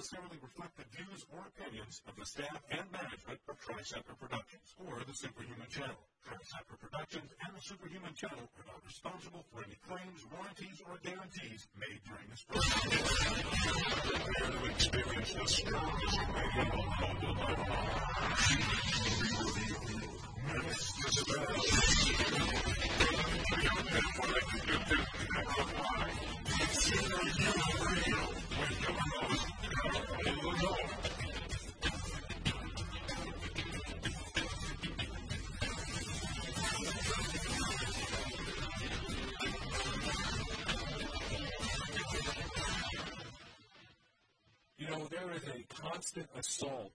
necessarily reflect the views or opinions of the staff and management of Tri-Sector Productions or the Superhuman Channel. Tri-Sector Productions and the Superhuman Channel are not responsible for any claims, warranties, or guarantees made during this program. Prepare to experience the strongest radio local there is a constant assault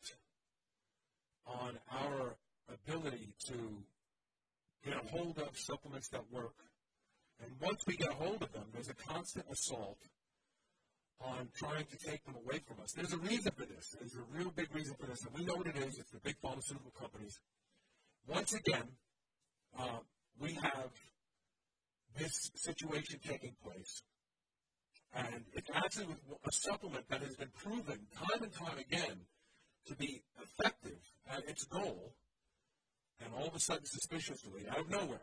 on our ability to get a hold of supplements that work. And once we get a hold of them, there's a constant assault on trying to take them away from us. There's a reason for this. There's a real big reason for this, and we know what it is. It's the big pharmaceutical companies. Once again, we have this situation taking place. And it's actually a supplement that has been proven time and time again to be effective at its goal, and all of a sudden, suspiciously, out of nowhere,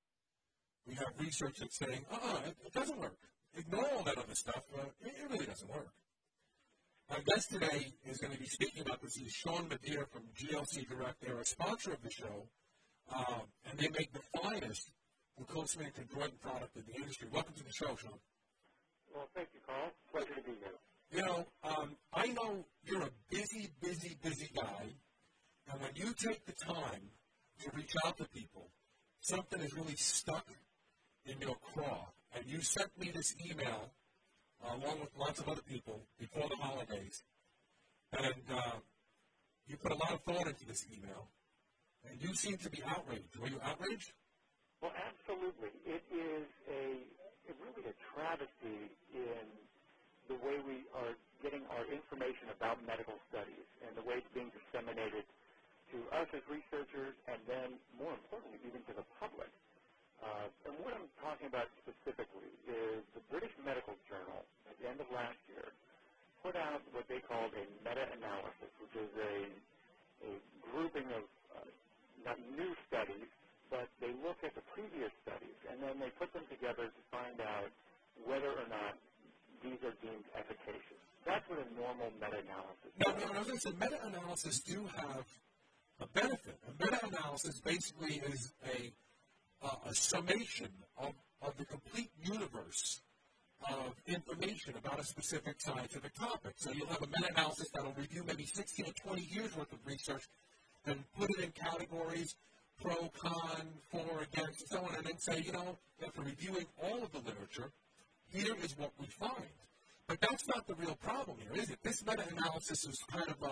we have research that's saying, it doesn't work. Ignore all that other stuff. It really doesn't work. Our guest today is going to be speaking about this. He's Sean Madeir from GLC Direct. They're a sponsor of the show, and they make the finest glucosamine chondroitin product in the industry. Welcome to the show, Sean. Well, thank you, Carl. Pleasure to be here. You know, I know you're a busy guy, and when you take the time to reach out to people, something is really stuck in your craw. And you sent me this email, along with lots of other people, before the holidays. And you put a lot of thought into this email, and you seem to be outraged. Were you outraged? Well, absolutely. It is really a travesty in the way we are getting our information about medical studies and the way it's being disseminated to us as researchers and then, more importantly, even to the public. And what I'm talking about specifically is the British Medical Journal, at the end of last year, put out what they called a meta-analysis, which is a grouping of not new studies, but they look at the previous studies, and then they put them together to find out whether or not these are deemed efficacious. That's what a normal meta-analysis is. Now, I was going to say, meta-analysis do have a benefit. A meta-analysis basically is a summation of the complete universe of information about a specific scientific topic. So you'll have a meta-analysis that will review maybe 16 or 20 years' worth of research and put it in categories, pro, con, for, against, and so on, and then say, after reviewing all of the literature, here is what we find. But that's not the real problem here, is it? This meta-analysis is kind of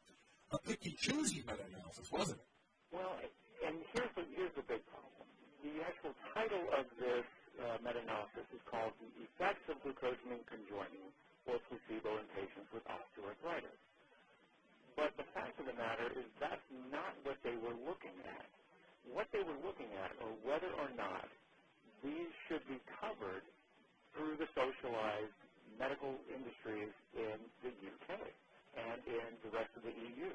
a picky-choosy meta-analysis, wasn't it? Well, and here's the big problem. The actual title of this meta-analysis is called The Effects of Glucosamine Chondroitin or Placebo in Patients with Osteoarthritis. But the fact of the matter is that's not what they were looking at. What they were looking at are whether or not these should be covered through the socialized medical industries in the UK and in the rest of the EU.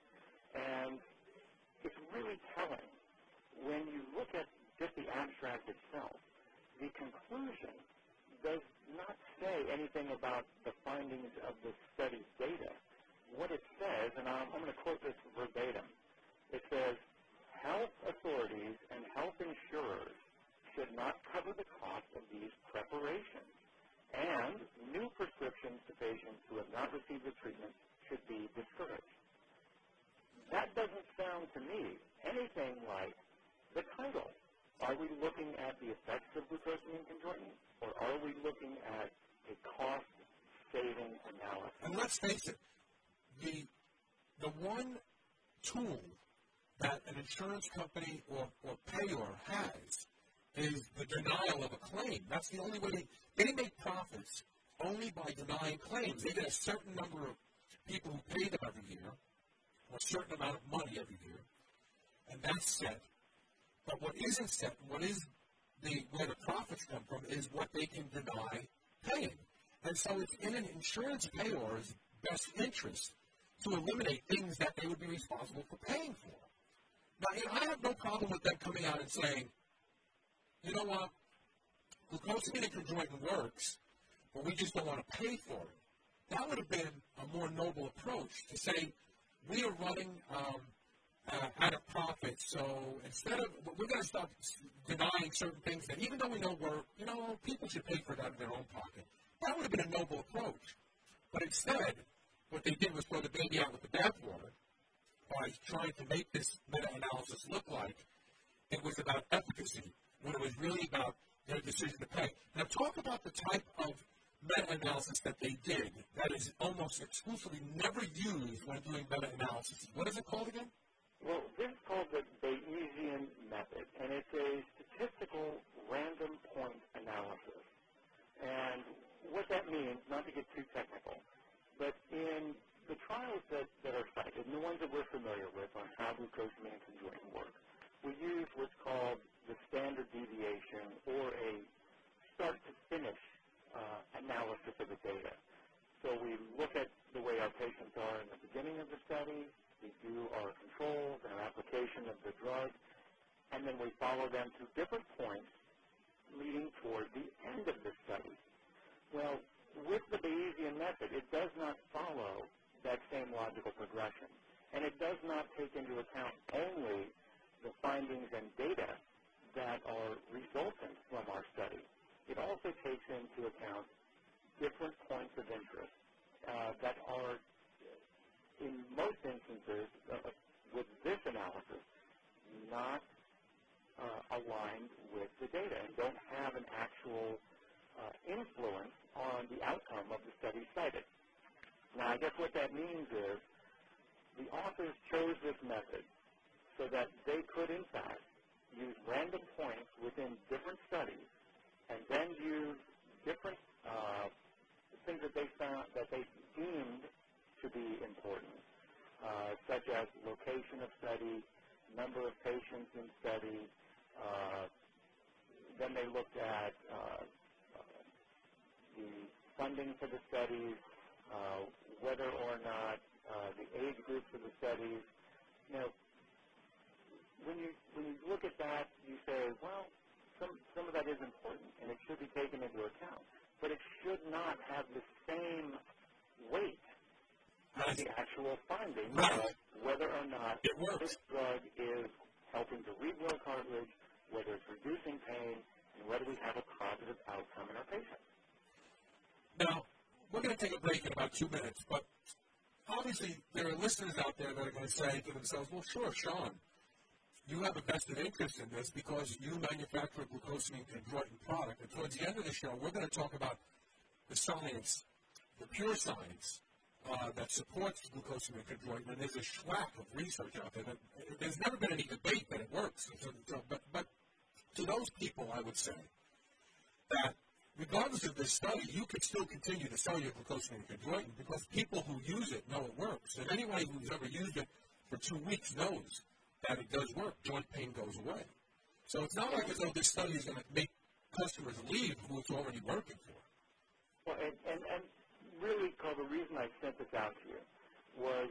And it's really telling. When you look at just the abstract itself, the conclusion does not say anything about the findings of the study's data. What it says, and I'm going to quote this verbatim, it says, health authorities and health insurers should not cover the cost of these preparations, and new prescriptions to patients who have not received the treatment should be discouraged. That doesn't sound to me anything like the title. Are we looking at the effects of glucosamine chondroitin, or are we looking at a cost-saving analysis? And let's face it, the one tool that an insurance company or payer has is the denial of a claim. That's the only way they make profits only by denying claims. They get a certain number of people who pay them every year, or a certain amount of money every year, and that's set. But what isn't set, where the profits come from, is what they can deny paying. And so it's in an insurance payer's best interest to eliminate things that they would be responsible for paying for. Now, I have no problem with them coming out and saying, you know what, glucosamine and chondroitin works, but we just don't want to pay for it. That would have been a more noble approach to say, we are running at a profit, so instead of, we're going to stop denying certain things that even though we know people should pay for that out of their own pocket. That would have been a noble approach. But instead, what they did was throw the baby out with the bathwater by trying to make this meta-analysis look like it was about efficacy, when it was really about their decision to pay. Now, talk about the type of meta-analysis that they did that is almost exclusively never used when doing meta-analysis. What is it called again? Well, this is called the Bayesian method, and it's a statistical random point analysis. And what that means, not to get too technical, but in the trials that are cited, and the ones that we're familiar with on how glucosamine and chondroitin work, we use what's called the standard deviation or a start-to-finish analysis of the data. So we look at the way our patients are in the beginning of the study, we do our controls and our application of the drug, and then we follow them to different points leading toward the end of the study. Well, with the Bayesian method, it does not follow that same logical progression, and it does not take into account only the findings and data that are resultant from our study. It also takes into account different points of interest that are, in most instances, with this analysis, not aligned with the data and don't have an actual influence on the outcome of the study cited. Now, I guess what that means is the authors chose this method so that they could, in fact, use random points within different studies and then use different things that they found that they deemed to be important, such as location of study, number of patients in study. Then they looked at the funding for the studies, whether or not the age groups of the studies. You know, when you look at that, you say, well, some of that is important, and it should be taken into account. But it should not have the same weight as the actual findings of whether or not this drug is helping to regrow cartilage, whether it's reducing pain, and whether we have a positive outcome in our patients. Now, we're going to take a break in about 2 minutes, but obviously there are listeners out there that are going to say to themselves, well, sure, Sean, you have a vested interest in this because you manufacture a glucosamine chondroitin product. And towards the end of the show, we're going to talk about the science, the pure science that supports glucosamine chondroitin. And there's a schwack of research out there. There's never been any debate that it works. But to those people, I would say that regardless of this study, you could still continue to sell your glucosamine chondroitin because people who use it know it works. And anyone who's ever used it for 2 weeks knows that it does work. Joint pain goes away. So it's not like as though this study is going to make customers leave who it's already working for. Well, and really, Carl, the reason I sent this out to you was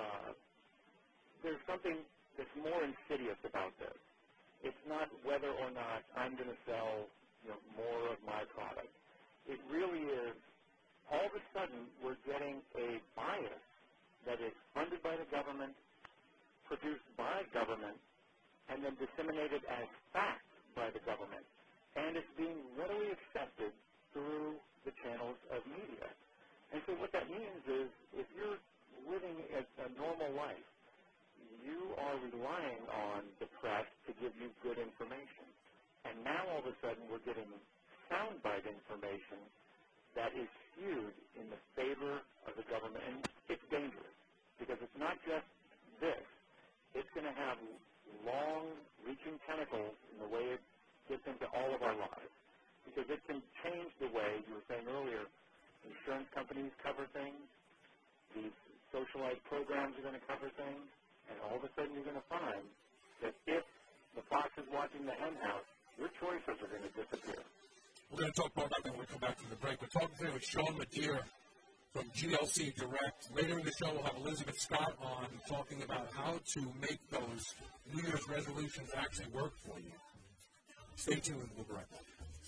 there's something that's more insidious about this. It's not whether or not I'm going to sell more of my product. It really is, all of a sudden, we're getting a bias that is funded by the government, produced by government, and then disseminated as fact by the government. And it's being readily accepted through the channels of media. And so what that means is if you're living a normal life, you are relying on the press to give you good information. And now all of a sudden we're getting soundbite information that is skewed in the favor of the government. And it's dangerous because it's not just this. It's going to have long-reaching tentacles in the way it gets into all of our lives because it can change the way, you were saying earlier, insurance companies cover things, these socialized programs are going to cover things, and all of a sudden you're going to find that if the fox is watching the hen house, your choices are going to disappear. We're going to talk more about that when we come back from the break. We're talking today with Sean Madeira, from GLC Direct. Later in the show, we'll have Elizabeth Scott on talking about how to make those New Year's resolutions actually work for you. Stay tuned. We'll be right back.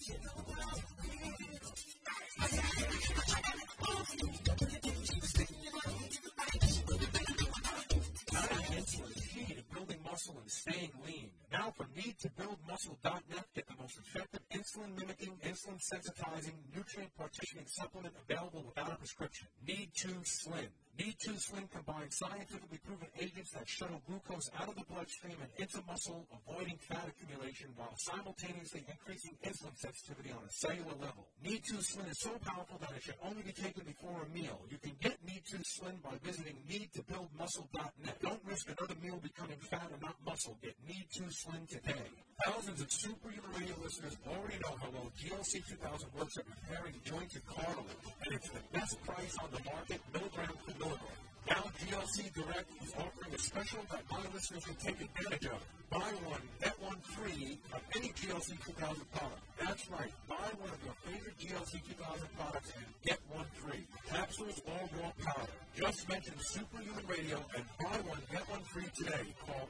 Insulin is key to building muscle and staying lean. Now for NeedToBuildMuscle.net, get the most effective insulin-mimicking, insulin-sensitizing, nutrient-partitioning supplement available without a prescription. Need2Slim. Need2Slim combines scientifically proven agents that shuttle glucose out of the bloodstream and into muscle, avoiding fat accumulation while simultaneously increasing insulin sensitivity on a cellular level. Need2Slim is so powerful that it should only be taken before a meal. You can get Need2Slim by visiting NeedToBuildMuscle.net. Don't risk another meal becoming fat and not muscle. Get Need2Slim today. Thousands of Superhuman Radio listeners already know how well GLC 2000 works at repairing joints and cartilage, and it's the best price on the market, milligram for milligram. Now GLC Direct is offering a special that my listeners can take advantage of. Buy one, get one free of any GLC 2000 product. That's right. Buy one of your favorite GLC 2000 products and get one free. Capsules or raw powder. Just mention Superhuman Radio and buy one, get one free today. Call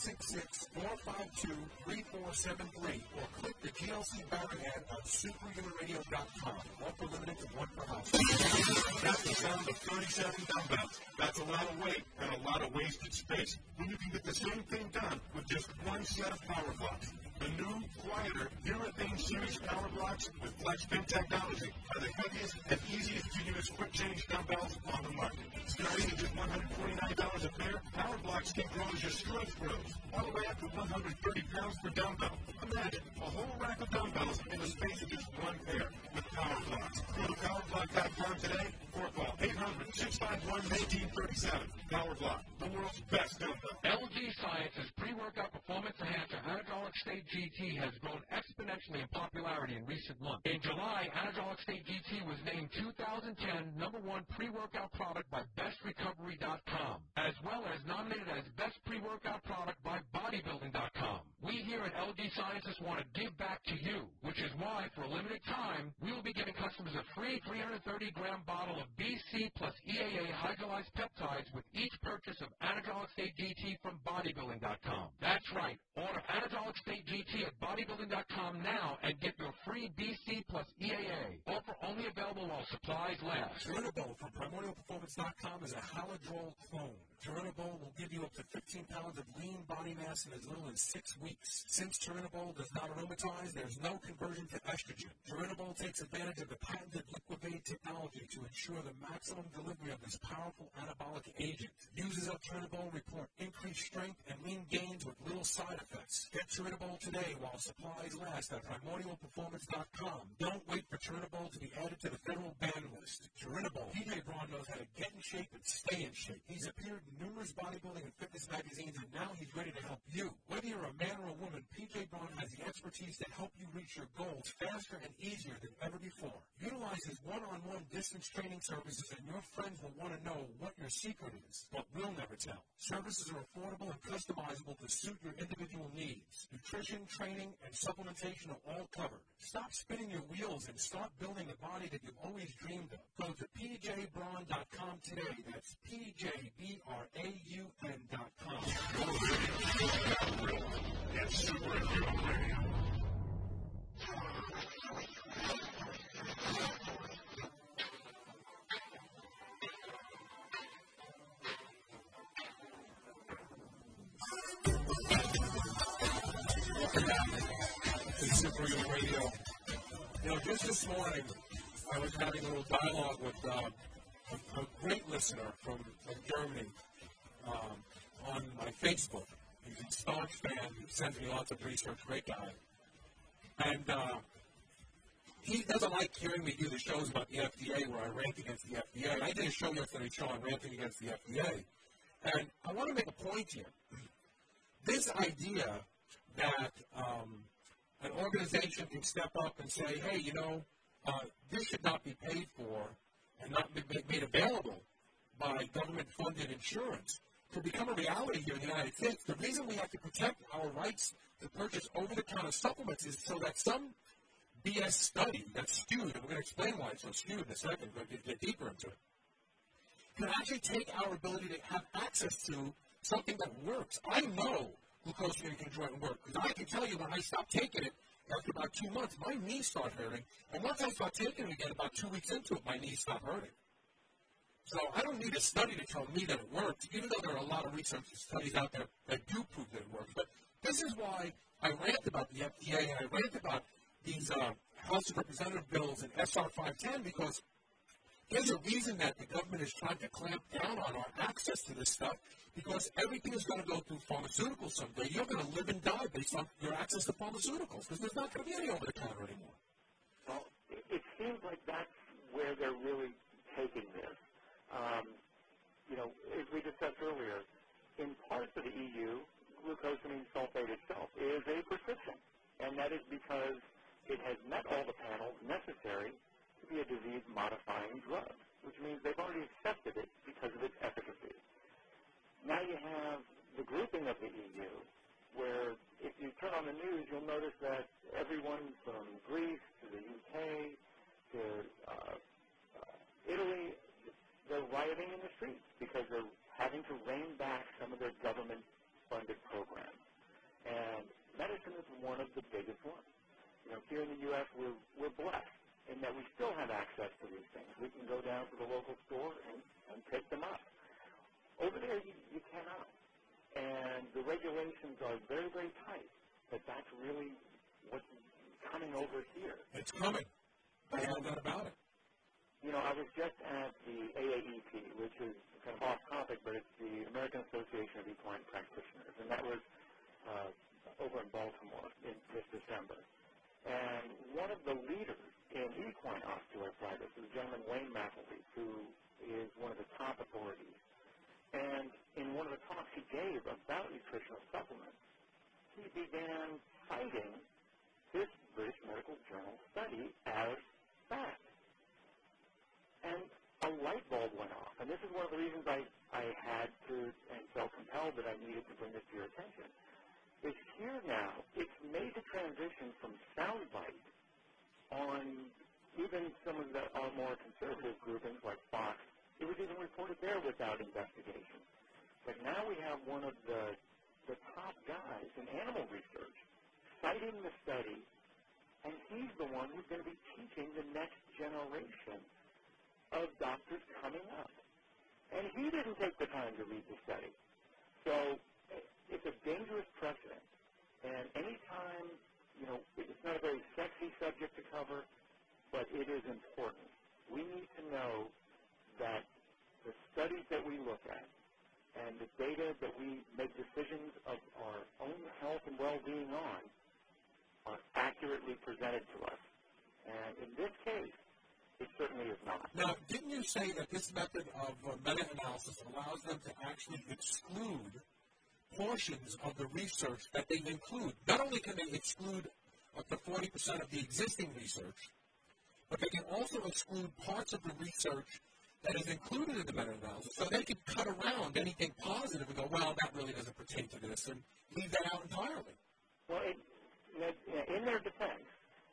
866-452-3473 or click the GLC banner ad on superhumanradio.com. Offer limited to one per house. That's the sound of 37 dumbbells. That's a lot of weight and a lot of wasted space when you can get the same thing done with just one set of power blocks. The new, quieter urethane series power blocks with FlexPin technology are the heaviest and easiest to use quick change dumbbells on the market. Starting at just $149 a pair, power blocks can grow as your strength grows, all the way up to 130 pounds per dumbbell. Imagine a whole rack of dumbbells in the space of just one pair with power blocks. Go to powerblock.com today or call 800-651-1837. Power Block, the world's best dumbbell. LG Science's pre-workout performance enhancer Anadrolic State GT has grown exponentially in popularity in recent months. In July, Anadrolic State GT was named 2010 #1 pre-workout product by BestRecovery.com, as well as nominated as Best Pre-Workout Product by Bodybuilding.com. We here at LG Sciences want to give back to you, which is why, for a limited time, we will be giving customers a free 330-gram bottle of BC plus EAA hydrolyzed peptides with each purchase of Anadrolic State GT from Bodybuilding.com. That's right. Order Anadrolic State GT at Bodybuilding.com now and get your free BC plus EAA. Offer only available while supplies last. Turinabol from PrimordialPerformance.com is a Haladrol clone. Turinabol will give you up to 15 pounds of lean body mass in as little as 6 weeks. Since Turinabol does not aromatize, there's no conversion to estrogen. Turinabol takes advantage of the patented Liquivate technology to ensure the maximum delivery of this powerful anabolic agent. Users of Turinabol report increased strength and lean gains with little side effects. Get Turinabol today while supplies last at PrimordialPerformance.com. Don't wait for Turinabol to be added to the federal ban list. Turinabol. PJ Braun knows how to get in shape and stay in shape. He's appeared in numerous bodybuilding and fitness magazines, and now he's ready to help you. Whether you're a man or a woman, PJ Braun has the expertise to help you reach your goals faster and easier than ever before. Utilize his one-on-one distance training services, and your friends will want to know what your secret is, but we'll never tell. Services are affordable and customizable to suit your individual needs. Nutrition, training, and supplementation are all covered. Stop spinning your wheels and start building the body that you've always dreamed of. Go to pjbraun.com today. That's pjbraun.com. It's Superhuman Radio. Superhuman Radio. You know, just this morning, I was having a little dialogue with a great listener from Germany on my Facebook. He's a staunch fan. He sends me lots of research. Great guy. And he doesn't like hearing me do the shows about the FDA where I rant against the FDA. I did a show yesterday on ranting against the FDA. And I want to make a point here. This idea that an organization can step up and say, hey, you know, this should not be paid for and not be made available by government-funded insurance to become a reality here in the United States. The reason we have to protect our rights to purchase over-the-counter supplements is so that some BS study that's skewed, and we're going to explain why it's so skewed in a second, we're going to get deeper into it, could actually take our ability to have access to something that works. I know glucosamine conjoined work because I can tell you when I stopped taking it after about 2 months, my knees start hurting. And once I start taking it again, about 2 weeks into it, my knees stop hurting. So I don't need a study to tell me that it works, even though there are a lot of research studies out there that do prove that it works. But this is why I rant about the FDA and I rant about these House of Representative bills and SR 510 because there's a reason that the government is trying to clamp down on our access to this stuff because everything is going to go through pharmaceuticals someday. You're going to live and die based on your access to pharmaceuticals because there's not going to be any over-the-counter anymore. Well, it seems like that's where they're really taking this. As we discussed earlier, in parts of the EU, glucosamine sulfate itself is a prescription, and that is because it has met all the panels necessary to be a disease-modifying drug, which means they've already accepted it because of its efficacy. Now you have the grouping of the EU, where if you turn on the news, you'll notice that everyone from Greece to the UK to Italy, they're rioting in the streets because they're having to rein back some of their government-funded programs. And medicine is one of the biggest ones. Here in the U.S., we're blessed in that we still have access to these things. We can go down to the local store and pick them up. Over there, you cannot. And the regulations are very, very tight, but that's really what's coming over here. It's coming. I know that about it. I was just at the AAEP, which is kind of off topic, but it's the American Association of Equine Practitioners, and that was over in Baltimore this December. And one of the leaders in equine osteoarthritis is a gentleman, Wayne McElvey, who is one of the top authorities. And in one of the talks he gave about nutritional supplements, he began citing this British Medical Journal study as fact. And a light bulb went off. And this is one of the reasons I had to and felt compelled that I needed to bring this to your attention. Is here now, it's made the transition from soundbite on even some of our more conservative groupings like Fox. It was even reported there without investigation. But now we have one of the top guys in animal research citing the study, and he's the one who's going to be teaching the next generation of doctors coming up. And he didn't take the time to read the study. So it's a dangerous precedent. And anytime, it's not a very sexy subject to cover, but it is important. We need to know that the studies that we look at and the data that we make decisions of our own health and well-being on are accurately presented to us. And in this case, it certainly is not. Now, didn't you say that this method of meta-analysis allows them to actually exclude portions of the research that they include? Not only can they exclude up to 40% of the existing research, but they can also exclude parts of the research that is included in the meta-analysis. So they can cut around anything positive and go, well, that really doesn't pertain to this, and leave that out entirely. Well, in their defense,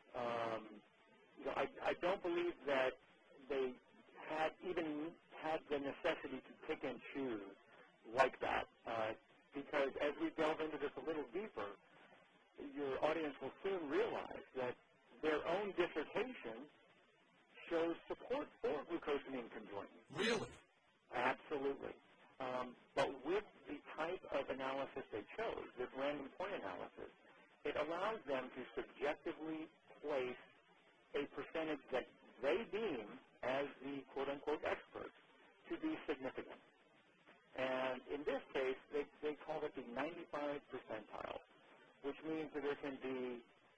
I don't believe that they had the necessity to pick and choose like that, because as we delve into this a little deeper, your audience will soon realize that their own dissertation shows support for glucosamine conjoined. Really? Absolutely. But with the type of analysis they chose, this random point analysis, it allows them to subjectively place a percentage that they deem as the quote-unquote experts to be significant. And in this case, they call it the 95 percentile, which means that there can be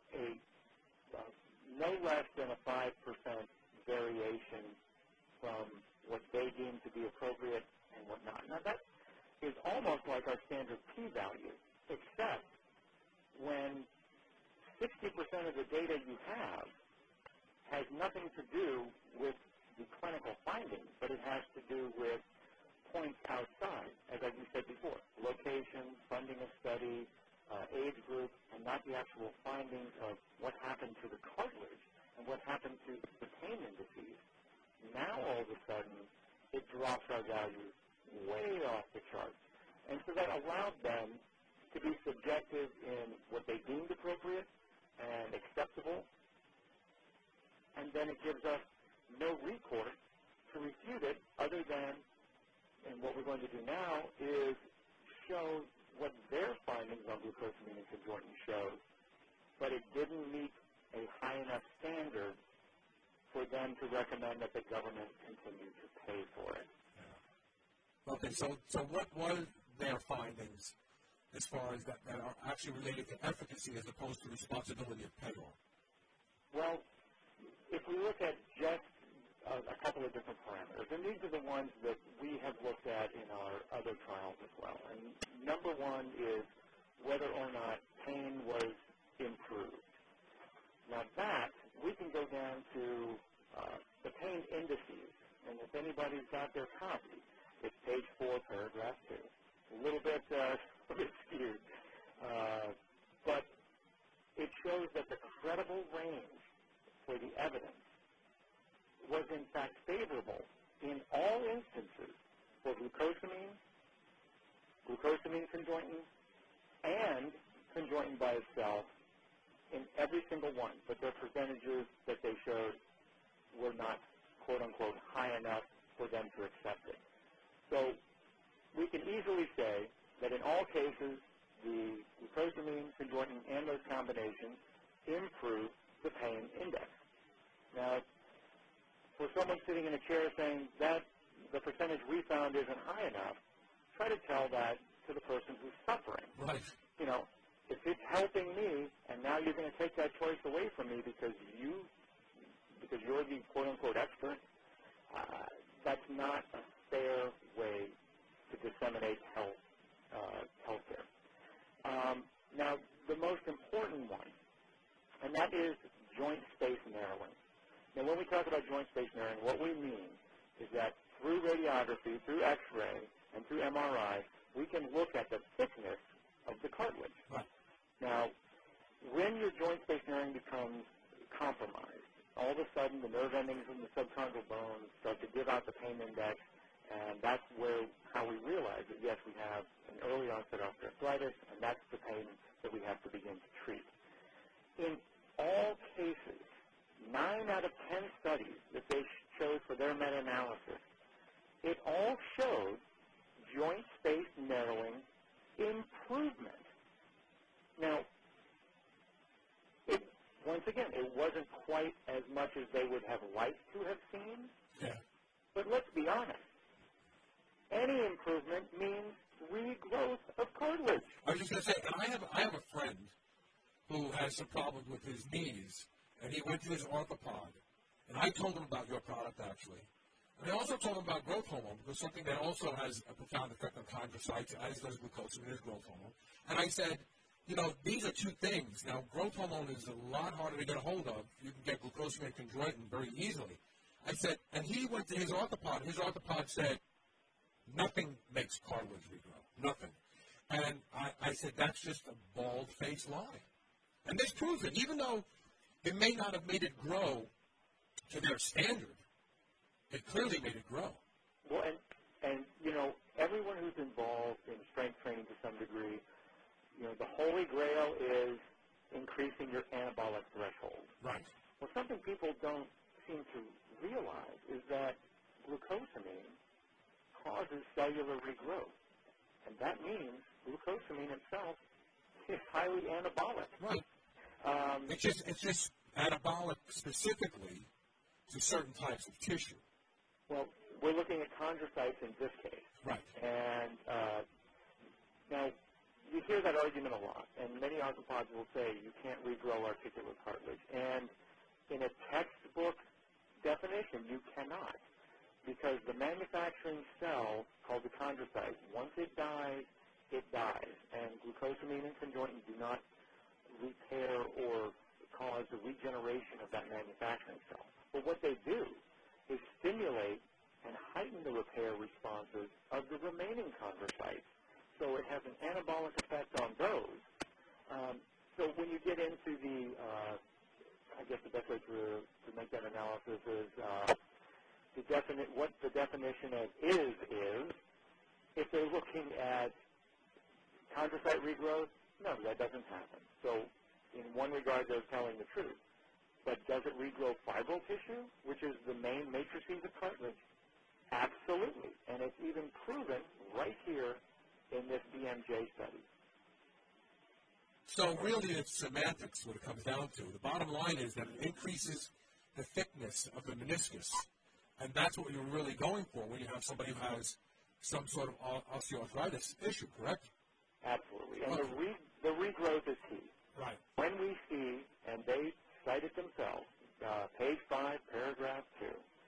no less than a 5% variation from what they deem to be appropriate and whatnot. Now, that is almost like our standard p-value, except when 60% of the data you have has nothing to do with the clinical findings, but it has to do with points outside, as you said before, location, funding of study, age group, and not the actual findings of what happened to the cartilage and what happened to the pain indices. Now, all of a sudden, it drops our values way off the charts. And so that allowed them to be subjective in what they deemed appropriate and acceptable, and then it gives us no recourse to refute it other than, and what we're going to do now is show what their findings on glucosamine and conjointin showed, but it didn't meet a high enough standard for them to recommend that the government continue to pay for it. Yeah. Okay, so what were their findings as far as that are actually related to efficacy as opposed to responsibility of payoff? Well, if we look at just a couple of different parameters, and these are the ones that we have looked at in our other trials as well. And number one is whether or not pain was improved. Now that, we can go down to the pain indices, and if anybody's got their copy, it's page 4, paragraph 2. A little bit skewed, but it shows that the credible range for the evidence was in fact favorable in all instances for glucosamine, glucosamine conjointin, and conjointin by itself in every single one, but their percentages that they showed were not, quote-unquote, high enough for them to accept it. So we can easily say that in all cases, the glucosamine, conjointin, and those combinations improve the pain index. Now, for someone sitting in a chair saying that the percentage we found isn't high enough, try to tell that to the person who's suffering. Right. You know, if it's helping me, and now you're going to take that choice away from me because you're the quote-unquote expert, that's not a fair way to disseminate healthcare. Now, the most important one, and that is joint space narrowing. Now, when we talk about joint space narrowing, what we mean is that through radiography, through X-ray, and through MRI, we can look at the thickness of the cartilage. Right. Now, when your joint space narrowing becomes compromised, all of a sudden the nerve endings in the subchondral bone start to give out the pain index, and that's how we realize that, yes, we have an early onset osteoarthritis, and that's the pain that we have to begin to treat. In all cases, 9 out of 10 studies that they showed for their meta-analysis, it all showed joint space narrowing improvement. Now, once again, it wasn't quite as much as they would have liked to have seen. Yeah. But let's be honest. Any improvement means regrowth of cartilage. I was just going to say, and I have a friend who has some problems with his knees, and he went to his orthopod, and I told him about your product, actually. And I also told him about growth hormone, because something that also has a profound effect on chondrocytes, as does glucosamine, is growth hormone. And I said, you know, these are two things. Now, growth hormone is a lot harder to get a hold of. You can get glucosamine and conjointin very easily. I said, and he went to his orthopod. His orthopod said, nothing makes cartilage regrow. Nothing. And I said, that's just a bald-faced lie. And this proves it. Even though it may not have made it grow to their standard, it clearly made it grow. Well, and you know, everyone who's involved in strength training to some degree, you know, the holy grail is increasing your anabolic threshold. Right. Well, something people don't seem to realize is that glucosamine causes cellular regrowth. And that means glucosamine itself is highly anabolic. Right. It's just anabolic specifically to certain types of tissue. Well, we're looking at chondrocytes in this case. Right. And now, you hear that argument a lot, and many orthopods will say you can't regrow articular cartilage. And in a textbook definition, you cannot, because the manufacturing cell called the chondrocyte, once it dies, and glucosamine and conjointin do not repair or cause the regeneration of that manufacturing cell. But what they do is stimulate and heighten the repair responses of the remaining chondrocytes. So it has an anabolic effect on those. So when you get into I guess the best way to make that analysis is the the definition of is if they're looking at chondrocyte regrowth, no, that doesn't happen. So in one regard, they're telling the truth. But does it regrow fibril tissue, which is the main matrices of cartilage? Absolutely. And it's even proven right here in this BMJ study. So really it's semantics, what it comes down to. The bottom line is that it increases the thickness of the meniscus. And that's what you're really going for when you have somebody who has some sort of osteoarthritis issue, correct? Absolutely. And the regrowth is key. Right. When we see, and they cite it themselves, page 5, paragraph 2,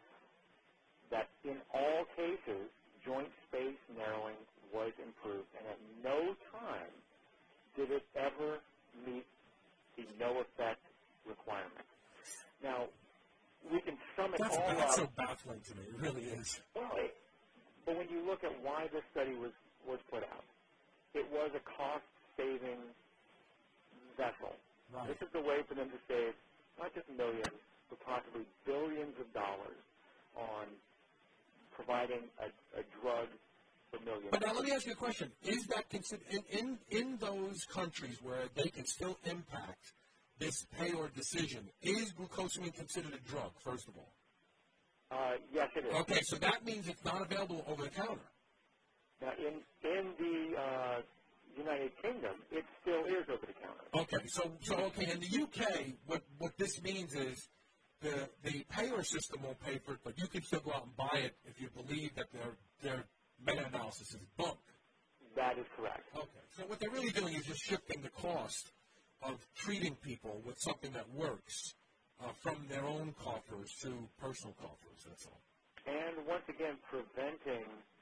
that in all cases, joint space narrowing was improved, and at no time did it ever meet the no effect requirement. Now, we can sum it all up. That's so baffling to me. It really is. Well, but when you look at why this study was put out, it was a cost-saving vessel. Right. This is the way for them to save not just millions, but possibly billions of dollars on providing a drug for millions. But now let me ask you a question. Is that considered, in those countries where they can still impact this payor decision, is glucosamine considered a drug, first of all? Yes, it is. Okay, so that means it's not available over the counter. Now, in the United Kingdom, it still is over the counter. Okay, so in the UK, what this means is the payor system won't pay for it, but you can still go out and buy it if you believe that their meta-analysis is bunk. That is correct. Okay, so what they're really doing is just shifting the cost of treating people with something that works from their own coffers to personal coffers, that's all. And once again, preventing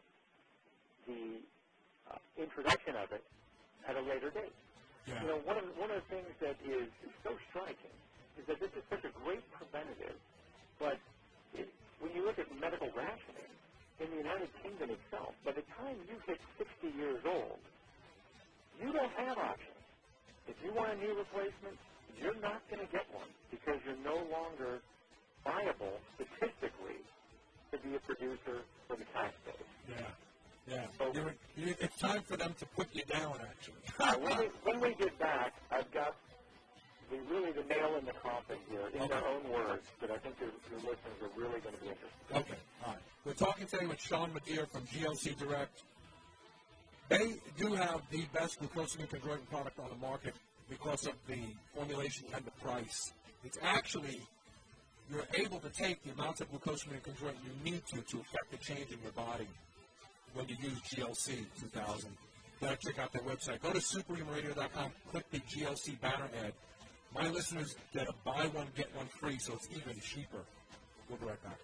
the introduction of it at a later date. Yeah. You know, one of the things that is so striking is that this is such a great preventative, but when you look at medical rationing in the United Kingdom itself, by the time you hit 60 years old, you don't have options. If you want a knee replacement, you're not going to get one because you're no longer viable statistically to be a producer for the tax base. Yeah. So, it's time for them to put you down, actually. when we get back, I've got the nail in the coffin here in their own words that I think your listeners are really going to be interested in. Okay, all right. We're talking today with Sean McGeer from GLC Direct. They do have the best glucosamine chondroitin product on the market because of the formulation and the price. It's actually, you're able to take the amounts of glucosamine and chondroitin you need to affect the change in your body when you use GLC 2000. You got to check out their website. Go to superhumanradio.com, click the GLC banner ad. My listeners get a buy one, get one free, so it's even cheaper. We'll be right back.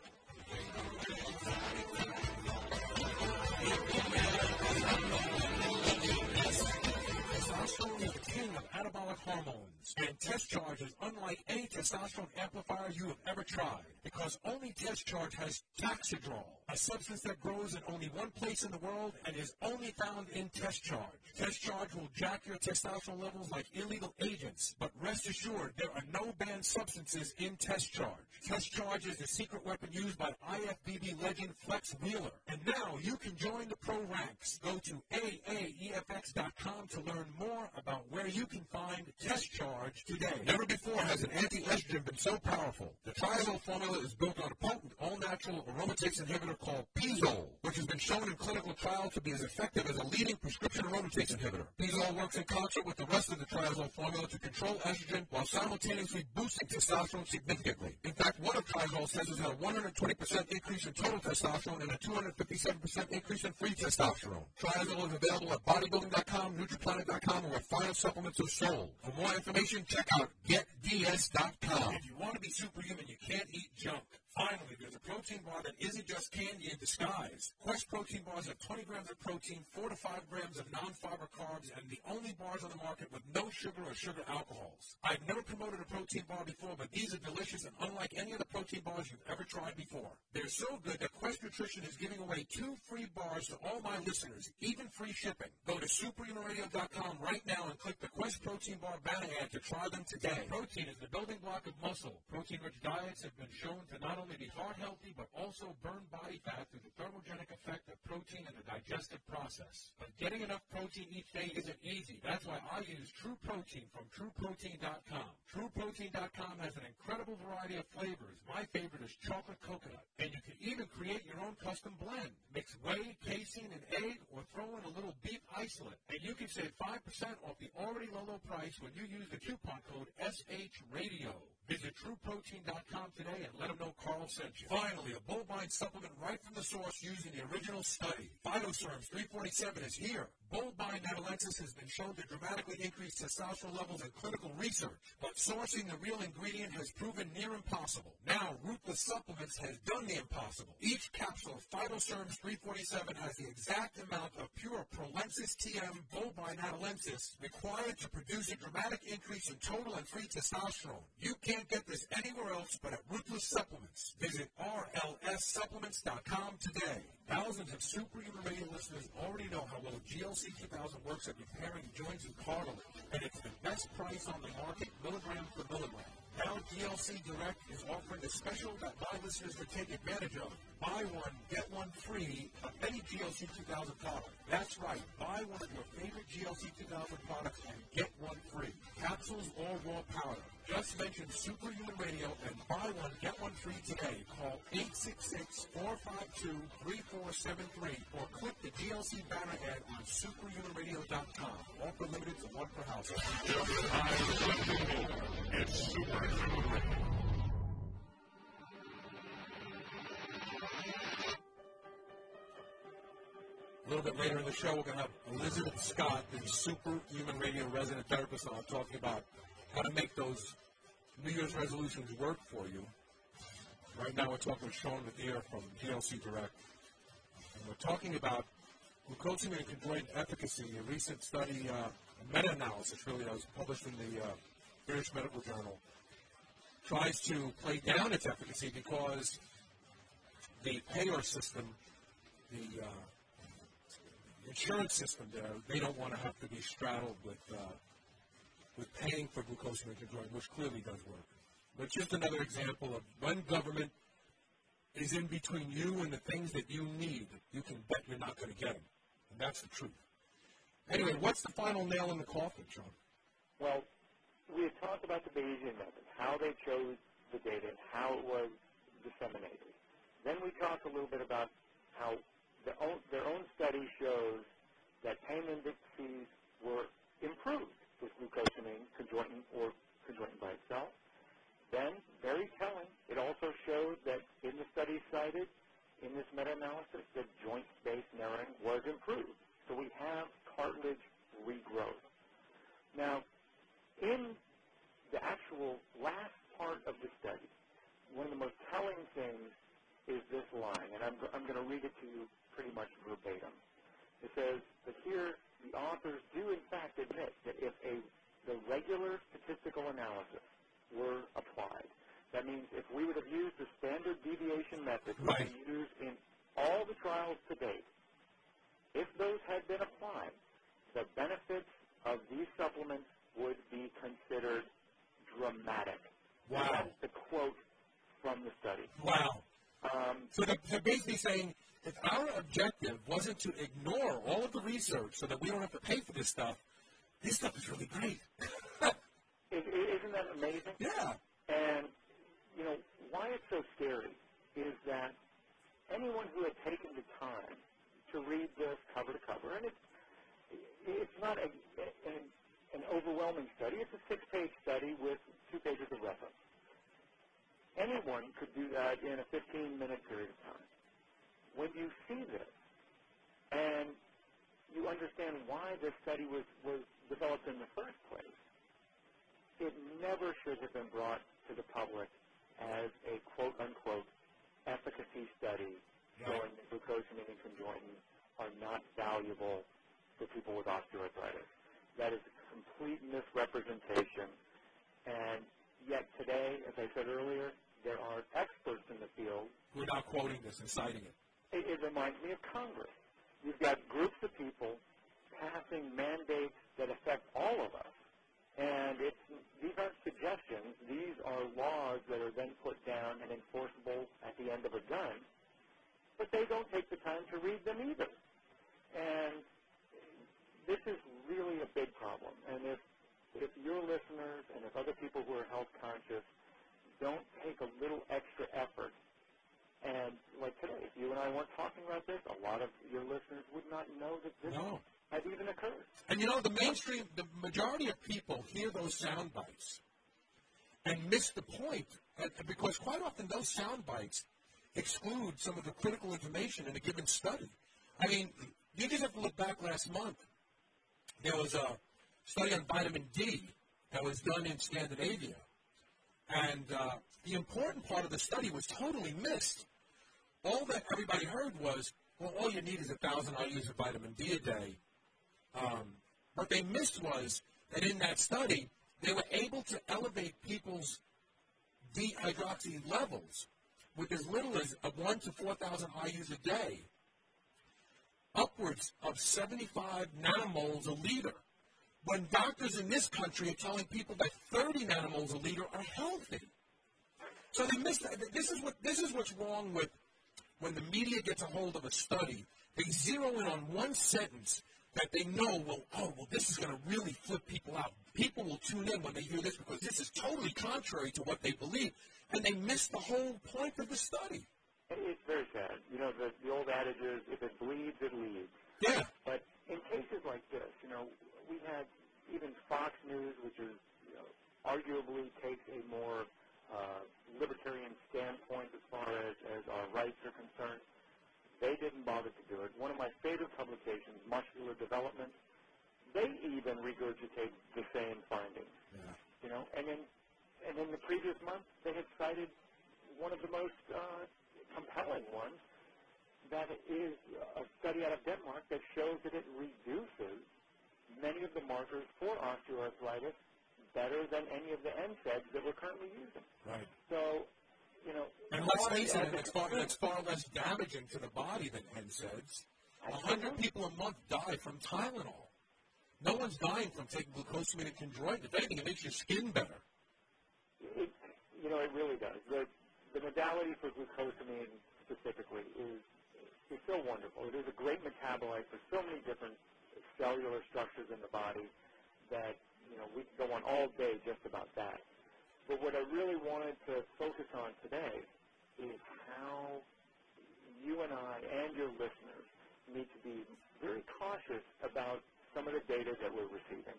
Testosterone is the king of anabolic hormones, and Test Charge is unlike any testosterone amplifier you have ever tried, because only Test Charge has Taxidrol, a substance that grows in only one place in the world and is only found in Test Charge. Test Charge will jack your testosterone levels like illegal agents, but rest assured there are no banned substances in Test Charge. Test Charge is the secret weapon used by IFBB legend Flex Wheeler, and now you can join the pro ranks. Go to AAEFX.com to learn more about where you can find Test Charge today. Never before has an anti-estrogen been so powerful. The triazole formula is built on a potent, all-natural aromatase inhibitor called Pizole, which has been shown in clinical trials to be as effective as a leading prescription aromatase inhibitor. Pizole works in concert with the rest of the triazole formula to control estrogen while simultaneously boosting testosterone significantly. In fact, one of triazole's tests has had a 120% increase in total testosterone and a 257% increase in free testosterone. Triazole is available at bodybuilding.com, NutriPlanet.com, or where fine supplements are sold. For more information, check out GetDS.com. If you want to be superhuman, you can't eat junk. Finally, there's a protein bar that isn't just candy in disguise. Quest protein bars have 20 grams of protein, 4 to 5 grams of non-fiber carbs, and the only bars on the market with no sugar or sugar alcohols. I've never promoted a protein bar before, but these are delicious and unlike any of the protein bars you've ever tried before. They're so good that Quest Nutrition is giving away 2 free bars to all my listeners, even free shipping. Go to superhumanradio.com right now and click the Quest Protein Bar banner ad to try them today. Protein is the building block of muscle. Protein-rich diets have been shown to not only only be heart healthy, but also burn body fat through the thermogenic effect of protein in the digestive process. But getting enough protein each day isn't easy. That's why I use True Protein from TrueProtein.com. TrueProtein.com has an incredible variety of flavors. My favorite is chocolate coconut. And you can even create your own custom blend. Mix whey, casein, and egg, or throw in a little beef isolate. And you can save 5% off the already low price when you use the coupon code SHRadio. Visit TrueProtein.com today and let them know Carl sent you. Finally, a bovine supplement right from the source using the original study. Phytoserms 347 is here. Bovine natalensis has been shown to dramatically increase testosterone levels in clinical research, but sourcing the real ingredient has proven near impossible. Now, Ruthless Supplements has done the impossible. Each capsule of Phytoserms 347 has the exact amount of pure Prolensis TM bovine natalensis required to produce a dramatic increase in total and free testosterone. You can't get this anywhere else but at Ruthless Supplements. Visit RLSSupplements.com today. Thousands of Superhuman Radio listeners already know how well GLC 2000 works at repairing joints and cartilage, and it's the best price on the market, milligram for milligram. Now GLC Direct is offering a special that my listeners can take advantage of. Buy one, get one free of any GLC 2000 product. That's right. Buy one of your favorite GLC 2000 products and get one free. Capsules or raw powder. Just mention Superhuman Radio and buy one, get one free today. Call 866-452-3473 or click the GLC banner ad on superhumanradio.com. Offer limited to one per household. It's Superhuman Radio. A little bit later in the show, we're going to have Elizabeth Scott, the Superhuman Radio resident therapist, on talking about how to make those New Year's resolutions work for you. Right now, we're talking with Sean Mathier from GLC Direct. And we're talking about glucosamine and chondroitin efficacy. A recent study, a meta-analysis, really, that was published in the British Medical Journal, tries to play down its efficacy because the payer system, the insurance system there, they don't want to have to be straddled with paying for glucosamine and chondroitin, which clearly does work. But just another example of when government is in between you and the things that you need, you can bet you're not going to get them. And that's the truth. Anyway, what's the final nail in the coffin, Sean? Well, we had talked about the Bayesian method, how they chose the data, and how it was disseminated. Then we talked a little bit about how their own study shows that pain indices were improved with glucosamine, chondroitin, or chondroitin by itself. Then, very telling, it also showed that in the studies cited in this meta-analysis, that joint space narrowing was improved. So we have cartilage regrowth. Now, in the actual last part of the study, one of the most telling things is this line, and I'm going to read it to you pretty much verbatim. It says that here the authors do in fact admit that if the regular statistical analysis were applied, that means if we would have used the standard deviation method that we use in all the trials to date, if those had been applied, the benefits of these supplements would be considered dramatic. Wow. And that's the quote from the study. Wow. So they're basically saying, if our objective wasn't to ignore all of the research so that we don't have to pay for this stuff is really great. Isn't that amazing? Yeah. And, you know, why it's so scary is that anyone who had taken the time to read this cover to cover, and it's not an overwhelming study. It's a 6-page study with 2 pages of reference. Anyone could do that in a 15-minute period of time. When you see this and you understand why this study was developed in the first place, it never should have been brought to the public as a quote-unquote efficacy study showing that glucosamine and chondroitin are not valuable for people with osteoarthritis. That is a complete misrepresentation. And yet today, as I said earlier, there are experts in the field. We're not quoting this and citing it. It reminds me of Congress. You've got groups of people passing mandates that affect all of us. And these aren't suggestions. These are laws that are then put down and enforceable at the end of a gun, but they don't take the time to read them either. And this is really a big problem. And if your listeners and if other people who are health conscious don't take a little extra effort, and like today, if you and I weren't talking about this, a lot of your listeners would not know that this had even occurred. And the majority of people hear those sound bites and miss the point, because quite often those sound bites exclude some of the critical information in a given study. I mean, you just have to look back last month. There was a study on vitamin D that was done in Scandinavia. And the important part of the study was totally missed. All that everybody heard was, well, all you need is 1,000 IUs of vitamin D a day. What they missed was that in that study, they were able to elevate people's D-hydroxy levels with as little as 1,000 to 4,000 IUs a day, upwards of 75 nanomoles a liter, when doctors in this country are telling people that 30 nanomoles a liter are healthy. So they missed that. This is what's wrong with when the media gets a hold of a study. They zero in on one sentence that they know this is going to really flip people out. People will tune in when they hear this because this is totally contrary to what they believe, and they miss the whole point of the study. It's very sad. The old adage is, if it bleeds, it leads. Yeah. But in cases like this, we had even Fox News, which is arguably takes a more libertarian standpoint as far as our rights are concerned. They didn't bother to do it. One of my favorite publications, Muscular Development, they even regurgitate the same findings. Yeah. And in the previous month, they had cited one of the most compelling ones, that is a study out of Denmark that shows that it reduces many of the markers for osteoarthritis better than any of the NSAIDs that we're currently using. Right. So, and let's face it, it's far less damaging to the body than NSAIDs. 100 people a month die from Tylenol. No one's dying from taking glucosamine and chondroitin. If anything, it makes your skin better. It really does. The modality for glucosamine specifically is so wonderful. It is a great metabolite for so many different cellular structures in the body that, we can go on all day just about that. But what I really wanted to focus on today is how you and I and your listeners need to be very cautious about some of the data that we're receiving,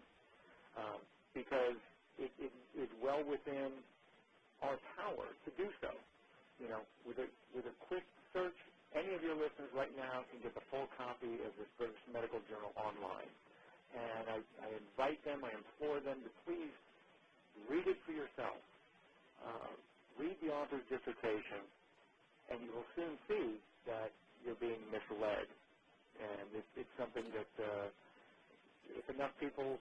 because it is well within our power to do so. With a quick search, any of your listeners right now can get the full copy of this British Medical Journal online. And I invite them, I implore them to please read it for yourself. Read the author's dissertation, and you will soon see that you're being misled. And it's something that if enough people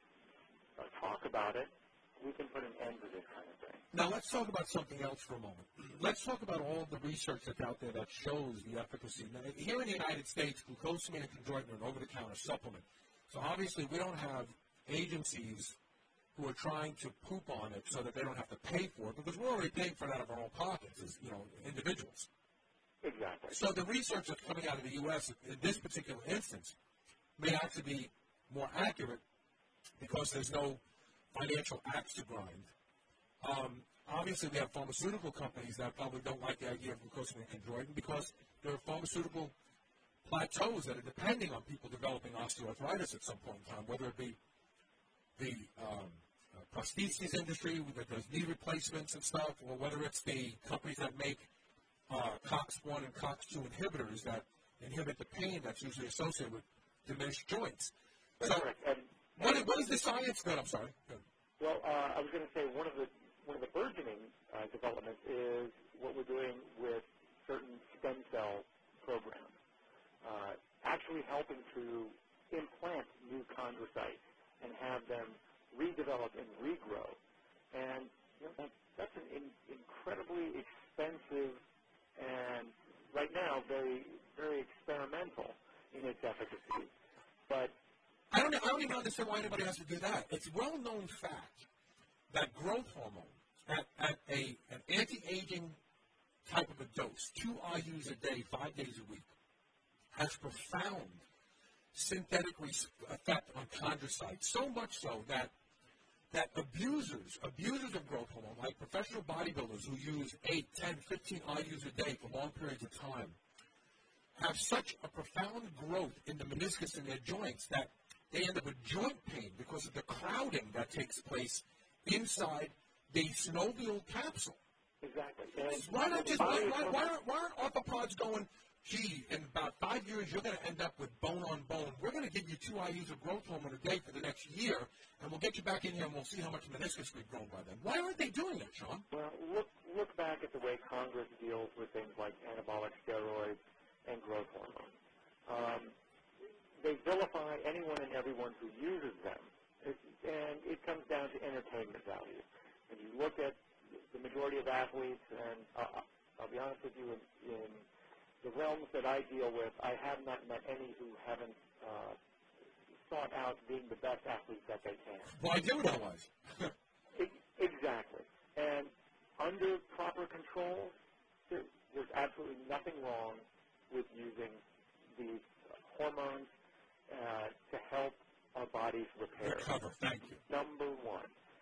talk about it, we can put an end to this kind of thing. Now, let's talk about something else for a moment. Let's talk about all the research that's out there that shows the efficacy. Now, here in the United States, glucosamine and chondroitin are an over-the-counter supplement. So obviously, we don't have agencies who are trying to poop on it so that they don't have to pay for it, because we're already paying for it out of our own pockets as individuals. Exactly. So the research that's coming out of the U.S. in this particular instance may actually be more accurate because there's no financial axe to grind. Obviously, we have pharmaceutical companies that probably don't like the idea of glucosamine and chondroitin because there are pharmaceutical plateaus that are depending on people developing osteoarthritis at some point in time, whether it be the prosthesis industry that does knee replacements and stuff, or whether it's the companies that make COX-1 and COX-2 inhibitors that inhibit the pain that's usually associated with diminished joints. That's so, correct. What is the science? Good. I'm sorry. Good. Well, I was going to say one of the burgeoning developments is what we're doing with certain stem cell programs, actually helping to implant new chondrocytes and have them redevelop and regrow. And that's an incredibly expensive and right now very, very experimental in its efficacy. But I don't even understand why anybody has to do that. It's a well-known fact that growth hormone at an anti-aging type of a dose, 2 IUs a day, 5 days a week, has profound synthetic effect on chondrocytes, so much so that abusers of growth hormone, like professional bodybuilders who use 8, 10, 15 IUs a day for long periods of time, have such a profound growth in the meniscus in their joints that they end up with joint pain because of the crowding that takes place inside the synovial capsule. Exactly. Why aren't orthopods going, gee, in about 5 years you're going to end up with bone on bone. We're going to give you 2 IUs of growth hormone a day for the next year, and we'll get you back in here and we'll see how much meniscus we've grown by then. Why aren't they doing that, Sean? Well, look back at the way Congress deals with things like anabolic steroids and growth hormone. They vilify anyone and everyone who uses them, and it comes down to entertainment value. When you look at the majority of athletes, and I'll be honest with you, in the realms that I deal with, I have not met any who haven't sought out being the best athletes that they can. Why do it otherwise? Exactly. And under proper control, there's absolutely nothing wrong with using these hormones to help our bodies repair. Recover, thank you. Number one.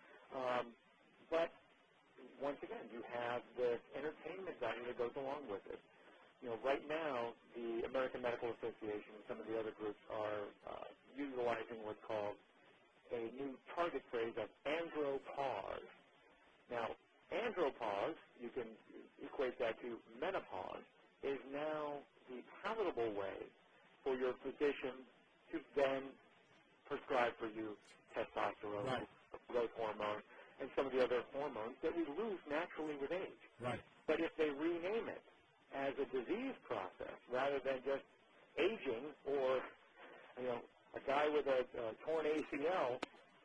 But once again, you have this entertainment value that goes along with it. You know, right now, the American Medical Association and some of the other groups are utilizing what's called a new target phrase of andropause. Now, andropause, you can equate that to menopause, is now the palatable way for your physician to then prescribe for you testosterone, right, growth hormone, and some of the other hormones that we lose naturally with age. Right. But if they rename it as a disease process rather than just aging or, you know, a guy with a torn ACL,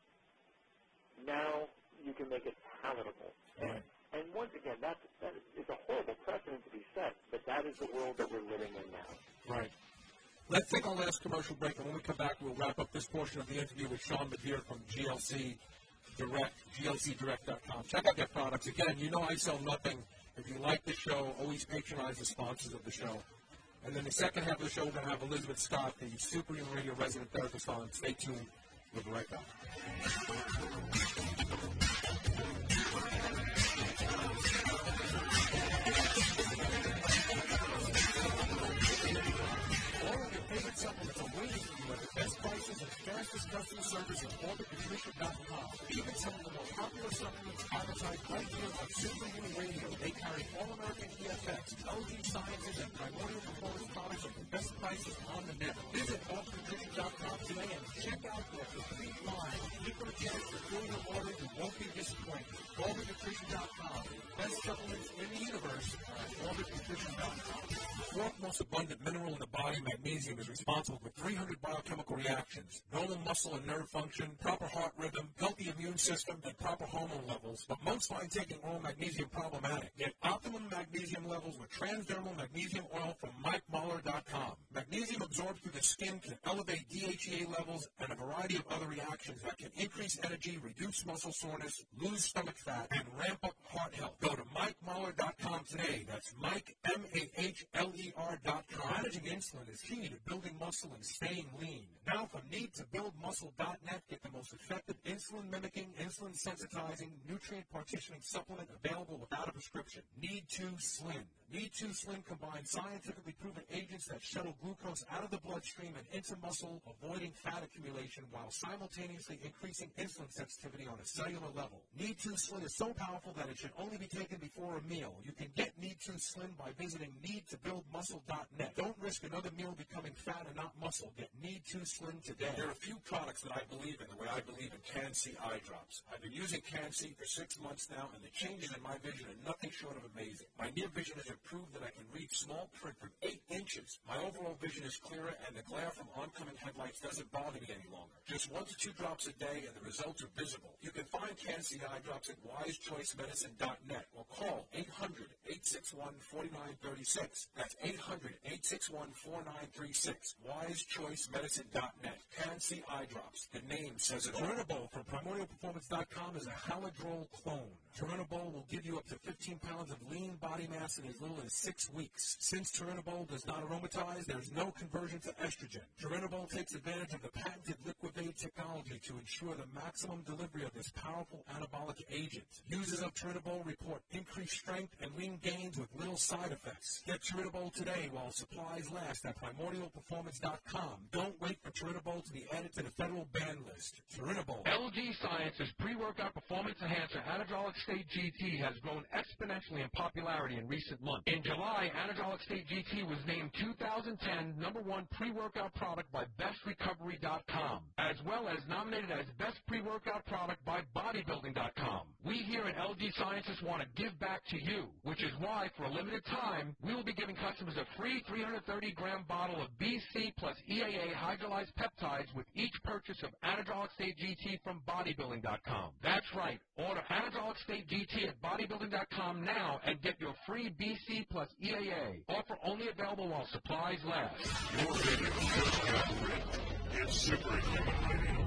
now you can make it palatable. Right. And once again, that is a horrible precedent to be set, but that is the world that we're living in now. Right. Let's take our last commercial break, and when we come back, we'll wrap up this portion of the interview with Sean Medhere from GLC Direct, glcdirect.com. Check out their products. Again, you know I sell nothing. If you like the show, always patronize the sponsors of the show. And then the second half of the show, we're going to have Elizabeth Scott, the Superhuman Radio resident therapist, on. Stay tuned. We'll be right back. Supplements are waiting for you at the best prices and fastest customer service at OrbitNutrition.com. Even some of the most popular supplements advertised right here on Superhuman Radio. They carry All-American EFX, LG Sciences, and Primordial Performance products at the best prices on the net. Visit OrbitNutrition.com today and check out their complete line. Give them a chance to fill your order. You won't be disappointed. OrbitNutrition.com. Best supplements in the universe at OrbitNutrition.com. The fourth most abundant mineral in the body, magnesium, is responsible for 300 biochemical reactions, normal muscle and nerve function, proper heart rhythm, healthy immune system, and proper hormone levels. But most find taking oral magnesium problematic. Get optimum magnesium levels with transdermal magnesium oil from MikeMahler.com. Magnesium absorbed through the skin can elevate DHEA levels and a variety of other reactions that can increase energy, reduce muscle soreness, lose stomach fat, and ramp up heart health. Go to MikeMahler.com today. That's Mike, MAHLER.com. Managing insulin is key to building muscle and staying lean. Now from NeedToBuildMuscle.net, get the most effective insulin-mimicking, insulin-sensitizing, nutrient-partitioning supplement available without a prescription. Need2Slim. Need2Slim combines scientifically proven agents that shuttle glucose out of the bloodstream and into muscle, avoiding fat accumulation while simultaneously increasing insulin sensitivity on a cellular level. Need2Slim is so powerful that it should only be taken before a meal. You can get Need2Slim by visiting NeedToBuildMuscle.net. Don't risk another meal becoming fat and not muscle. Get Need2Slim today. There are a few products that I believe in the way I believe in Can-C eye drops. I've been using Can-C for 6 months now, and the changes in my vision are nothing short of amazing. My near vision has improved prove that I can read small print from 8 inches. My overall vision is clearer, and the glare from oncoming headlights doesn't bother me any longer. Just 1 to 2 drops a day, and the results are visible. You can find Can-C eye drops at wisechoicemedicine.net or call 800-861-4936. That's 800-861-4936. wisechoicemedicine.net. Can-C eye drops. The name says it all. Turinabol from PrimordialPerformance.com is a Haladrol clone. Turinabol will give you up to 15 pounds of lean body mass in as little as 6 weeks. Since Turinabol does not aromatize, there's no conversion to estrogen. Turinabol takes advantage of the patented Liquivade technology to ensure the maximum delivery of this powerful anabolic agent. Users of Turinabol report increased strength and lean gains with little side effects. Get Turinabol today while supplies last at PrimordialPerformance.com. Don't wait for Turinabol to be added to the federal ban list. Turinabol. LG Science's pre-workout performance enhancer Anadrolic State GT has grown exponentially in popularity in recent months. In July, Anadrolic State GT was named 2010 #1 pre-workout product by BestRecovery.com, as well as nominated as Best Pre-Workout Product by Bodybuilding.com. We here at LG Sciences want to give back to you, which is why, for a limited time, we will be giving customers a free 330-gram bottle of BC plus EAA hydrolyzed peptides with each purchase of Anadrolic State GT from Bodybuilding.com. That's right. Order Anadrolic State GT at Bodybuilding.com now and get your free BC plus EAA. Offer only available while supplies last. Your radio just got real. It's Superhuman Radio.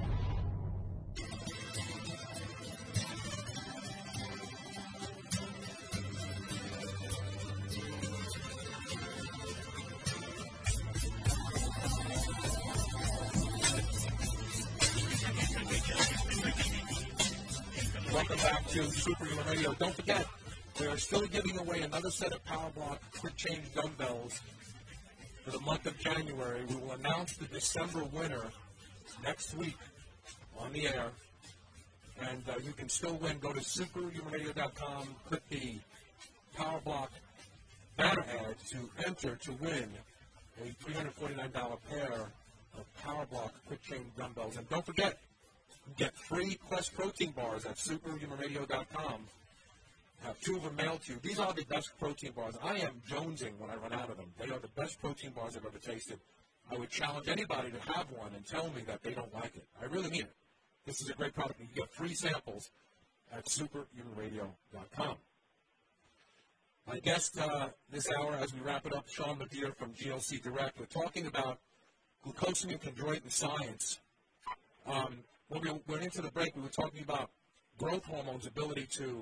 Welcome back to Superhuman Radio. Don't forget, we are still giving away another set of Power Block Quick Change dumbbells for the month of January. We will announce the December winner next week on the air. And you can still win. Go to superhumanradio.com, click the Power Block banner ad to enter to win a $349 pair of Power Block Quick Change dumbbells. And don't forget, get free Quest protein bars at superhumanradio.com. Have 2 of them mailed to you. These are the best protein bars. I am jonesing when I run out of them. They are the best protein bars I've ever tasted. I would challenge anybody to have one and tell me that they don't like it. I really mean it. This is a great product. You get free samples at superhumanradio.com. My guest this hour, as we wrap it up, Sean Madeir from GLC Direct. We're talking about glucosamine chondroitin science. When we went into the break, we were talking about growth hormone's ability to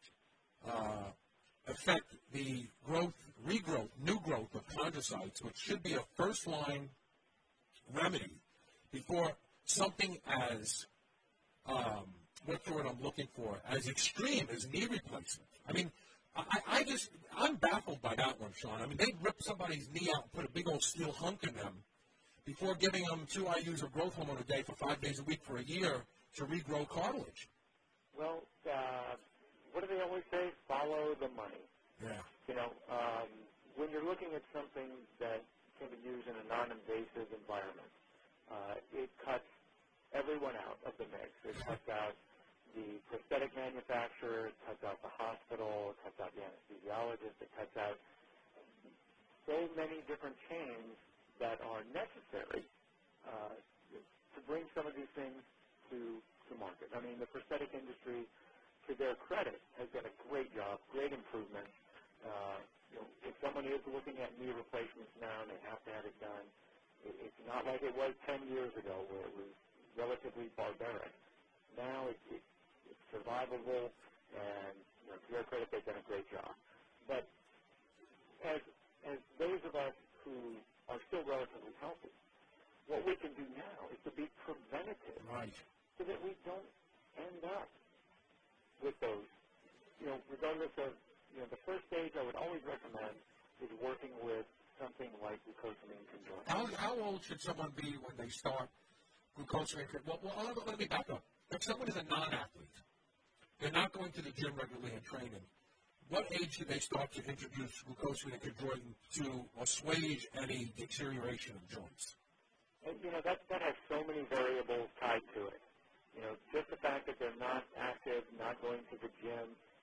affect the new growth of chondrocytes, which should be a first-line remedy before something as, what's the word I'm looking for, as extreme as knee replacement. I mean, I'm baffled by that one, Sean. I mean, they rip somebody's knee out and put a big old steel hunk in them before giving them 2 IUs of growth hormone a day for 5 days a week for a year to regrow cartilage. Well, what do they always say? Follow the money. Yeah. You know, when you're looking at something that can be used in a non-invasive environment, it cuts everyone out of the mix. It cuts out the prosthetic manufacturer, it cuts out the hospital, it cuts out the anesthesiologist, it cuts out so many different chains that are necessary to bring some of these things to market. I mean, the prosthetic industry, to their credit, has done a great job, great improvement. If someone is looking at knee replacements now and they have to have it done, it's not like it was 10 years ago where it was relatively barbaric. Now it's survivable, and to their credit, they've done a great job. But as those of us who are still relatively healthy, what we can do now is to be preventative, Right. so that we don't end up with those. Regardless of, the first stage I would always recommend is working with something like glucosamine chondroitin. How old should someone be when they start glucosamine? Well, let me back up. If someone is a non-athlete, they're not going to the gym regularly and training, what age should they start to introduce glucosamine chondroitin to assuage any deterioration of joints? And, that has so many variables tied to it. Just the fact that they're not active, not going to the gym,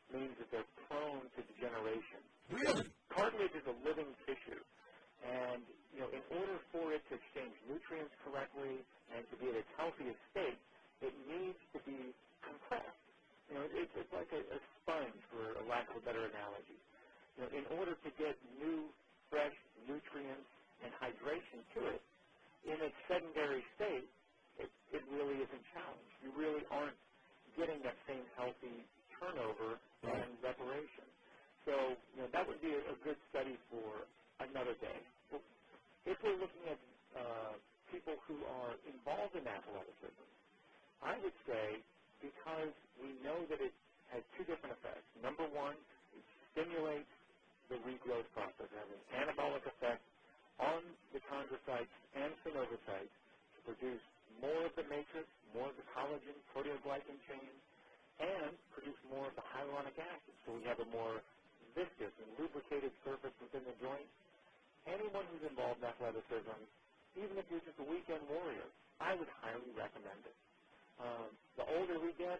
means that they're prone to degeneration. Really? Cartilage is a living tissue, and in order for it to exchange nutrients correctly and to be at its healthiest state, it needs to be compressed. It's like a sponge, for a lack of a better analogy. In order to get new, fresh nutrients and hydration to it, in its secondary state, it really isn't challenged. You really aren't getting that same healthy turnover and reparation. So, that would be a good study for another day. If we're looking at people who are involved in athleticism, I would say, because we know that it has two different effects. Number one, it stimulates the regrowth process. It has an anabolic effect on the chondrocytes and synovicytes to produce more of the matrix, more of the collagen, proteoglycan chain, and produce more of the hyaluronic acid. So we have a more viscous and lubricated surface within the joint. Anyone who's involved in athleticism, even if you're just a weekend warrior, I would highly recommend it. The older we get,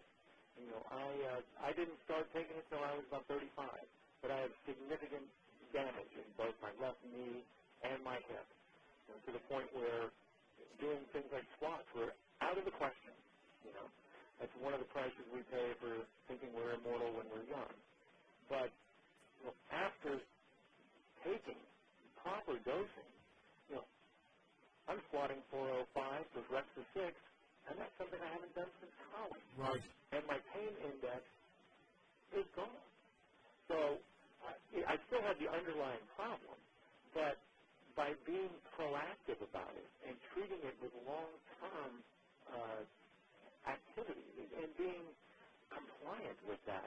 I didn't start taking it until I was about 35, but I have significant damage in both my left knee and my hip, to the point where doing things like squats were out of the question. That's one of the prices we pay for thinking we're immortal when we're young. But after taking proper dosing, I'm squatting 405 with reps of 6, and that's something I haven't done since college. Right. And my pain index is gone. So I still have the underlying problem, but by being proactive about it and treating it with long-term activity and being compliant with that,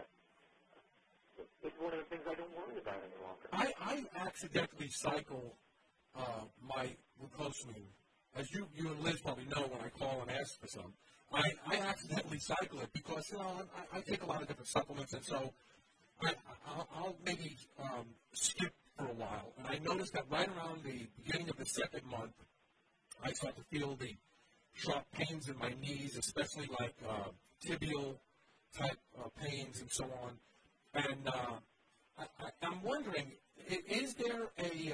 it's one of the things I don't worry about any longer. I accidentally cycle my glucosamine. As you and Liz probably know, when I call and ask for some, I accidentally cycle it because, I take a lot of different supplements, and so I'll maybe skip for a while. And I noticed that right around the beginning of the second month, I start to feel the sharp pains in my knees, especially like tibial type pains and so on. And I'm wondering, is there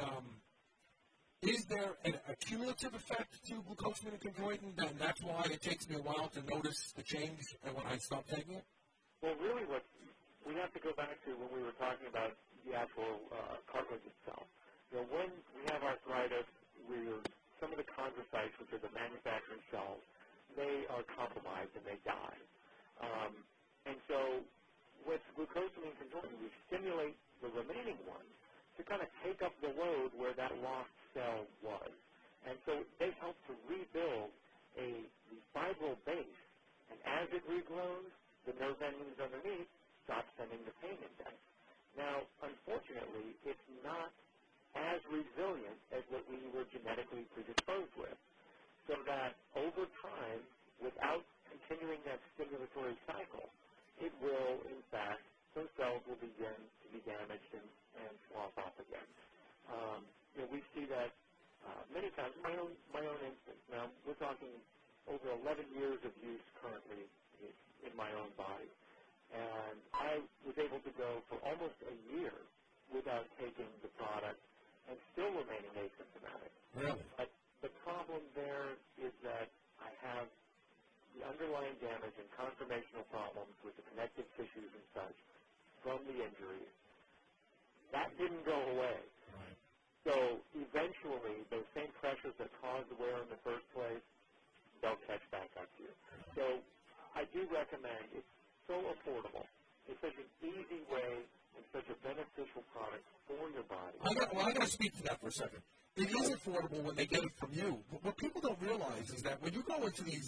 a cumulative effect to glucosamine and chondroitin, and that's why it takes me a while to notice the change when I stop taking it? Well, really, what we have to go back to when we were talking about the actual cartilage itself. When we have arthritis, some of the chondrocytes, which are the manufacturing cells, they are compromised and they die. And so with glucosamine and chondroitin, we stimulate the remaining ones to kind of take up the load where that lost cell was. And so they help to rebuild the fibril base. And as it regrows, the nerve endings underneath stop sending the pain index. Now, unfortunately, it's not as resilient as what we were genetically predisposed with. So that over time, without continuing that stimulatory cycle, it will, in fact, those cells will begin to be damaged and slough off again. We see that many times. My own instance. Now, we're talking over 11 years of use currently in my own body. And I was able to go for almost a year without taking the product and still remaining asymptomatic. Really? But the problem there is that I have the underlying damage and conformational problems with the connective tissues and such from the injuries. That didn't go away. Right. So eventually, those same pressures that caused the wear in the first place, they'll catch back up to you. So I do recommend, it's so affordable. It's such an easy way and such a beneficial product for your body. I got to speak to that for a second. It is affordable when they get it from you. But what people don't realize is that when you go into these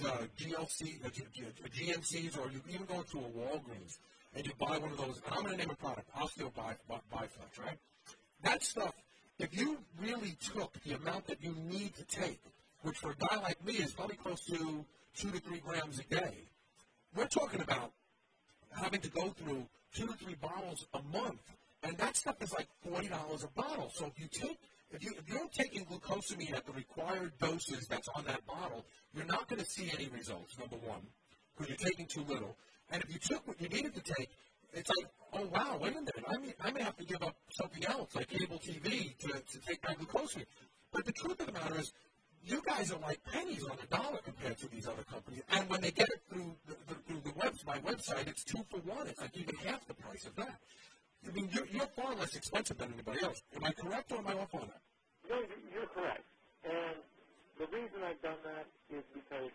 GNCs, or you even go into a Walgreens and you buy one of those, and I'm going to name a product, Biflex, right? That stuff, if you really took the amount that you need to take, which for a guy like me is probably close to 2 to 3 grams a day, we're talking about having to go through 2 to 3 bottles a month, and that stuff is like $40 a bottle. So if you're taking glucosamine at the required doses that's on that bottle, you're not going to see any results, number one, because you're taking too little. And if you took what you needed to take, it's like, oh, wow, wait a minute. I may have to give up something else, like cable TV, to take my glucosamine. But the truth of the matter is, you guys are like pennies on the dollar compared to these other companies. And when they get it through my website, it's 2 for 1. It's like even half the price of that. I mean, you're far less expensive than anybody else. Am I correct or am I off on that? No, you're correct. And the reason I've done that is because,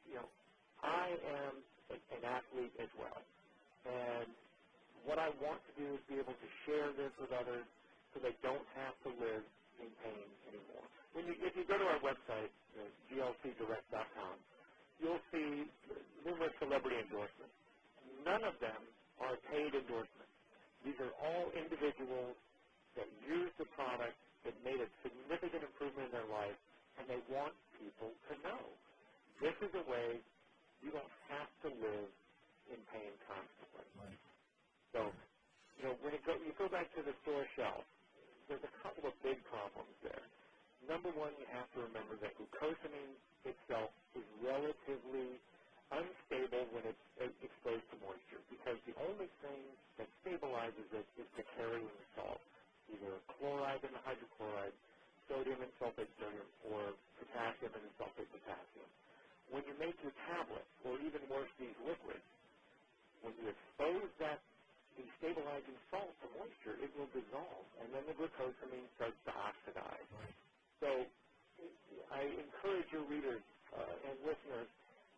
I am an athlete as well. And what I want to do is be able to share this with others so they don't have to live in pain anymore. If you go to our website, glcdirect.com, you'll see numerous celebrity endorsements. None of them are paid endorsements. These are all individuals that use the product that made a significant improvement in their life, and they want people to know. This is a way you don't have to live in pain constantly. Right. So, when you go back to the store shelf, there's a couple of big problems there. Number one, you have to remember that glucosamine itself is relatively unstable when it's exposed to moisture because the only thing that stabilizes it is the carrying salt, either chloride and hydrochloride, sodium and sulfate sodium, or potassium and sulfate potassium. When you make your tablets, or even worse, these liquids, when you expose the stabilizing salt to moisture, it will dissolve, and then the glucosamine starts to oxidize. Right. So I encourage your readers and listeners,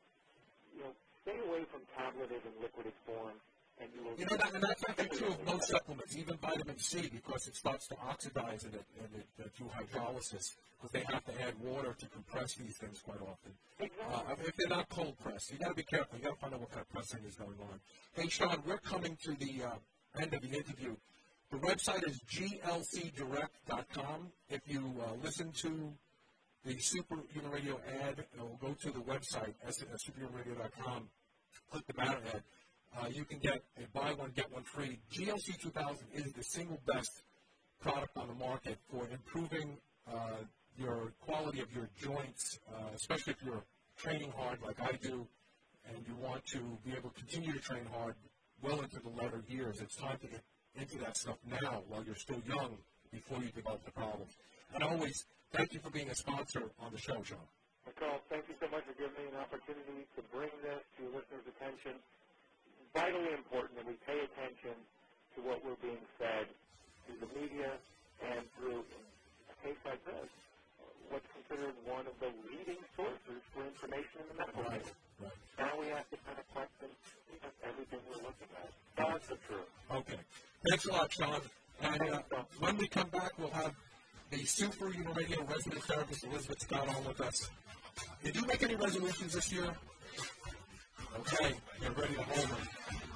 stay away from tableted and liquid form, and you will. That's actually true of most supplements, even vitamin C, because it starts to oxidize through hydrolysis, because they have to add water to compress these things quite often. Exactly. If they're not cold pressed, you got to be careful. You got to find out what kind of pressing is going on. Hey, Sean, we're coming to the end of the interview. The website is glcdirect.com. If you listen to the Superhuman Radio ad, go to the website, superhumanradio.com, click the banner ad. You can get a buy one, get one free. GLC 2000 is the single best product on the market for improving your quality of your joints, especially if you're training hard like I do, and you want to be able to continue to train hard well into the later years. It's time to get into that stuff now while you're still young before you develop the problems. And always, thank you for being a sponsor on the show, Sean. Carl, thank you so much for giving me an opportunity to bring this to your listeners' attention. Vitally important that we pay attention to what we're being fed through the media and through a case like this, what's considered one of the leading sources for information in the medical field. Right. Now we have to kind of question everything we're looking at. That's the truth. Okay. Thanks a lot, Sean. And when we come back, we'll have the Superhuman Radio resident therapist, Elizabeth Scott, on with us. Did you make any resolutions this year? Okay. Get ready to hold them.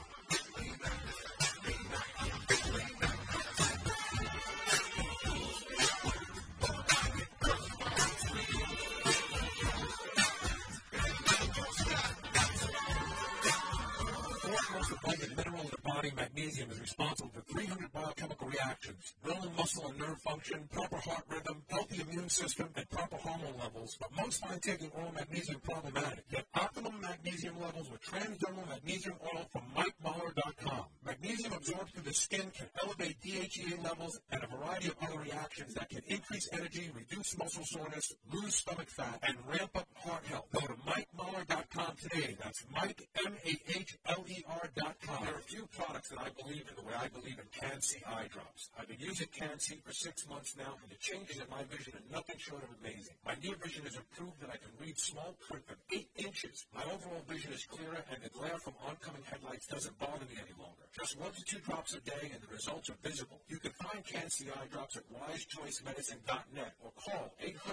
Abundant mineral in the body, magnesium is responsible for 300 biochemical reactions, normal muscle and nerve function, proper heart rhythm, healthy immune system, and proper hormone levels. But most find taking oral magnesium problematic. Get optimum magnesium levels with transdermal magnesium oil from MikeMahler.com. Magnesium absorbed through the skin can elevate DHEA levels and a variety of other reactions that can increase energy, reduce muscle soreness, lose stomach fat, and ramp up heart health. Go to MikeMahler.com today. That's Mike, MAHLER.com. There are a few products that I believe in the way I believe in Can-C eye drops. I've been using Can-C for 6 months now, and the changes in my vision are nothing short of amazing. My near vision has improved that I can read small print from 8 inches. My overall vision is clearer, and the glare from oncoming headlights doesn't bother me any longer. Just 1 to 2 drops a day, and the results are visible. You can find Can-C eye drops at wisechoicemedicine.net or call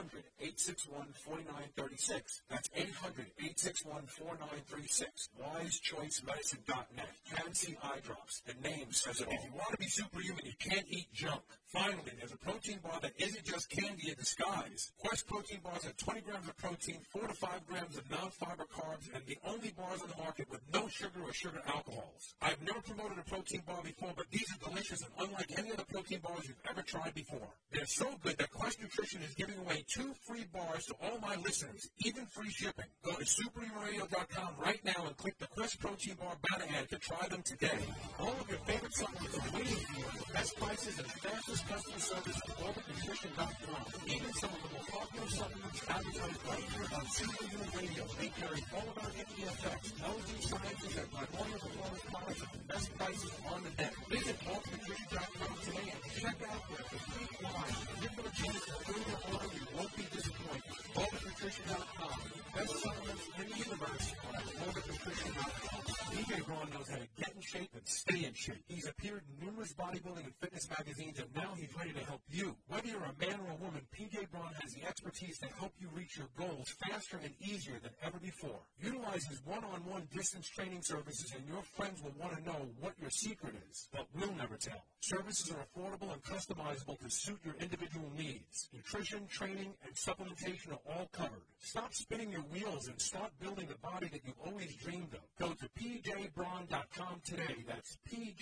800-861-4936. That's 800-861-4936. wisechoicemedicine.net. Can-C eye drops. The name says it all. If you want to be superhuman, you can't eat junk. Finally, there's a protein bar that isn't just candy in disguise. Quest protein bars have 20 grams of protein, 4 to 5 grams of non-fat fiber carbs, and the only bars on the market with no sugar or sugar alcohols. I've never promoted a protein bar before, but these are delicious and unlike any other protein bars you've ever tried before. They're so good that Quest Nutrition is giving away 2 free bars to all my listeners, even free shipping. Go to superhumanradio.com right now and click the Quest Protein Bar banner ad to try them today. All of your favorite supplements are waiting for you at the best prices and fastest customer service at OrbitNutrition.com. Even some of the more popular supplements advertised right here on Superhuman Radio. They carry all of our NPFX, LG Sciences, and Glycolia Performance products at the best prices on the net. Visit OrbitNutrition.com today and check out their complete line. Give them a chance to fill your order. You won't be disappointed. OrbitNutrition.com. Best supplements in the universe at OrbitNutrition.com. PJ Braun knows how to get in shape and stay in shape. He's appeared in numerous bodybuilding and fitness magazines, and now he's ready to help you. Whether you're a man or a woman, PJ Braun has the expertise to help you reach your goals faster and easier than ever before. Utilize his one-on-one distance training services, and your friends will want to know what your secret is, but we'll never tell. Services are affordable and customizable to suit your individual needs. Nutrition, training, and supplementation are all covered. Stop spinning your wheels and start building the body that you've always dreamed of. Go to pjbraun.com today. That's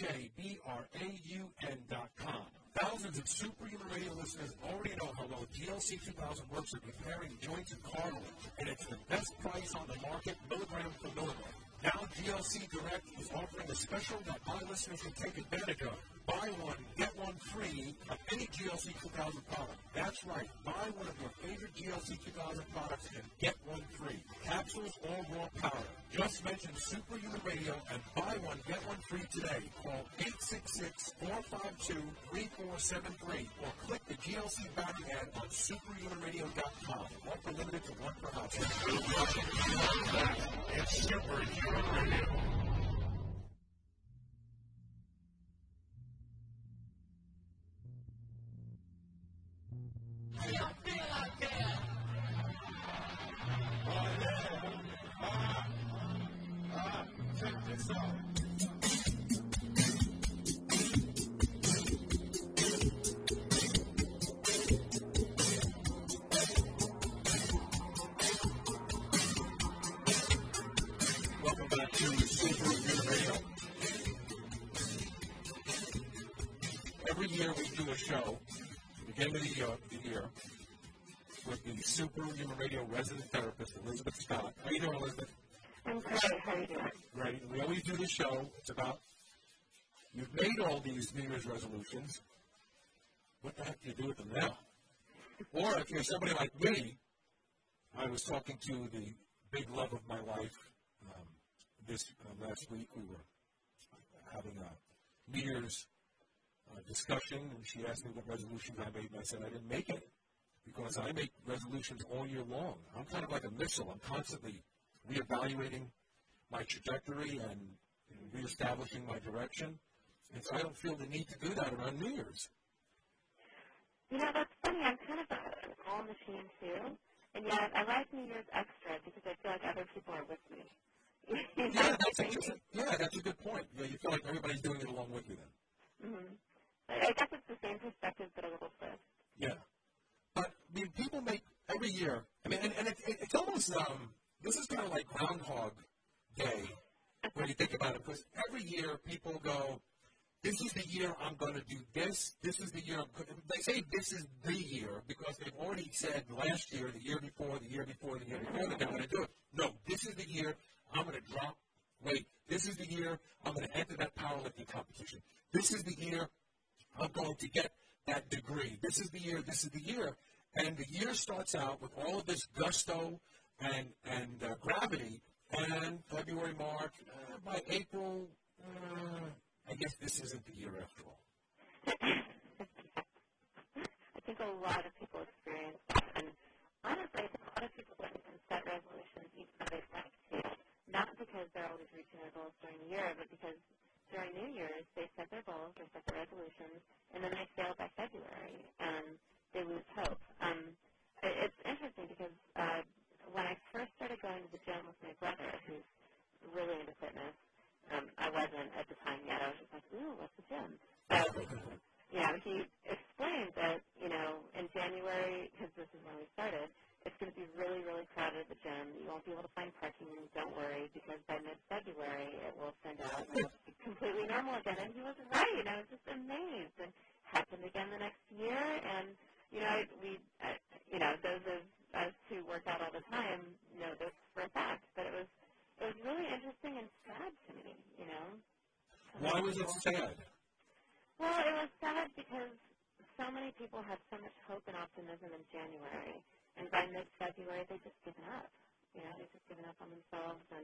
pjbraun.com. Thousands of Superhuman Radio listeners already know how well GLC 2000 works at repairing joints and cartilage, and it's the best price on the market, milligram for milligram. Now GLC Direct is offering a special that my listeners can take advantage of. Buy one, get one free of any GLC 2000 product. That's right. Buy one of your favorite GLC 2000 products and get one free. Capsules or raw powder. Just mention Superhuman Radio and buy one, get one free today. Call 866-452-3473 or click the GLC battery ad on superhumanradio.com. Offer limited to one per house. It's Superhuman Radio. Check this out. Welcome back to Superhuman Radio. Every year we do a show, beginning of the year, with the Superhuman Radio resident therapist, Elizabeth Scott. How you doing, Elizabeth? I'm great. How are you doing? Great. We always do this show. It's about, you've made all these New Year's resolutions. What the heck do you do with them now? Or if you're somebody like me, I was talking to the big love of my life this last week. We were having a New Year's discussion, and she asked me what resolutions I made, and I said I didn't make it because I make resolutions all year long. I'm kind of like a missile. I'm constantly reevaluating my trajectory and reestablishing my direction. And so I don't feel the need to do that around New Year's. You know, that's funny. I'm kind of an all machine, too. And yet I like New Year's extra because I feel like other people are with me. Yeah, that's interesting. Yeah, that's a good point. Yeah, you feel like everybody's doing it along with you then. Mm-hmm. I guess it's the same perspective, but a little twist. Yeah. But, I mean, people make every year, I mean, and it's almost, this is kind of like Groundhog Day when you think about it, because every year people go, this is the year I'm going to do this. This is the year they say this is the year because they've already said last year, the year before, the year before, the year before that they're going to do it. No, this is the year I'm going to drop weight. This is the year I'm going to enter that powerlifting competition. This is the year I'm going to get that degree. This is the year. And the year starts out with all of this gusto and gravity. And February, March, by April, I guess this isn't the year after all. I think a lot of people experience that. And honestly, I think a lot of people can set resolutions even though they'd like to. Not because they're always reaching their goals during the year, but because during New Year's, they set their goals, they set their resolutions, and then they fail by February, and they lose hope. It's interesting because when I first started going to the gym with my brother, who's really into fitness, I wasn't at the time yet. I was just like, ooh, what's the gym? So, he explained that, in January, because this is when we started, it's going to be really, really crowded at the gym. You won't be able to find parking. Don't worry, because by mid-February, it will send out and it'll be completely normal again. And he was right. I was just amazed. And happened again the next year. And, those of us who work out all the time know this for a fact. But it was really interesting and sad to me, Why was it sad? Well, it was sad because so many people had so much hope and optimism in January, and by mid-February, they just given up. They just given up on themselves, and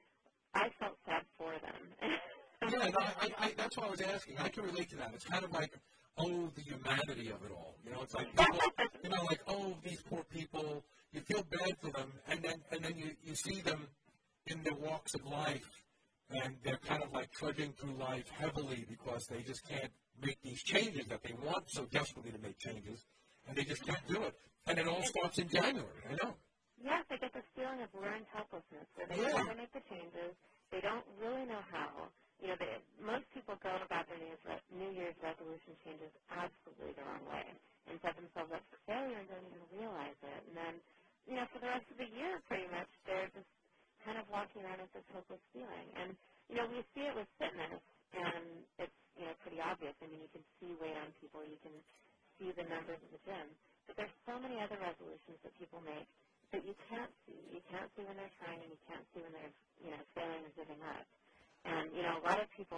I felt sad for them. Yeah, no, that's what I was asking. I can relate to that. It's kind of like, the humanity of it all. It's like people, these poor people. You feel bad for them, and then you see them in their walks of life, and they're kind of like trudging through life heavily because they just can't make these changes that they want so desperately to make changes, and they just can't do it. And it all starts in January, I know. Yes, I get this feeling of learned helplessness, where they want to make the changes, they don't really know how. Most people go about their New Year's resolution changes absolutely the wrong way and set themselves up for failure and don't even realize it. And then, for the rest of the year, pretty much, they're just kind of walking around with this hopeless feeling. And, we see it with fitness, and it's, pretty obvious. I mean, you can see weight on people. You can see the numbers of the gym. But there's so many other resolutions that people make that you can't see. You can't see when they're trying, and you can't see when they're, failing or giving up. And, a lot of people...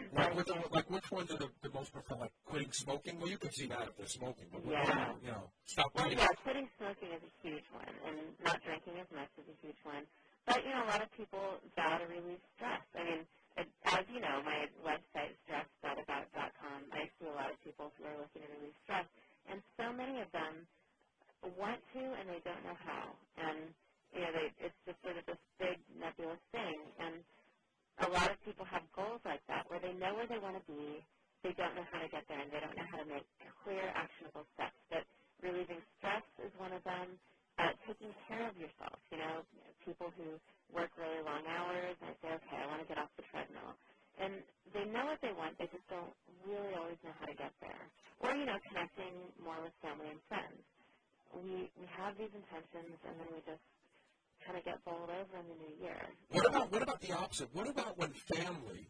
Like which ones are the most preferred? Like quitting smoking? Well, you can see that if they're smoking. But stop quitting. Well, quitting smoking is a huge one, and not drinking as much is a huge one. But, a lot of people vow to relieve stress. I mean, as you know, my website is stress.about.com. I see a lot of people who are looking to relieve stress, and so many of them want to, and they don't know how. And, it's just sort of this big nebulous thing. And a lot of people have goals like that where they know where they want to be, they don't know how to get there, and they don't know how to make clear, actionable steps. But relieving stress is one of them. Taking care of yourself, people who work really long hours, and they say, okay, I want to get off the treadmill. And they know what they want, they just don't really always know how to get there. Or, connecting more with family and friends. We have these intentions, and then we just kind of get bowled over in the new year. What about the opposite? What about when family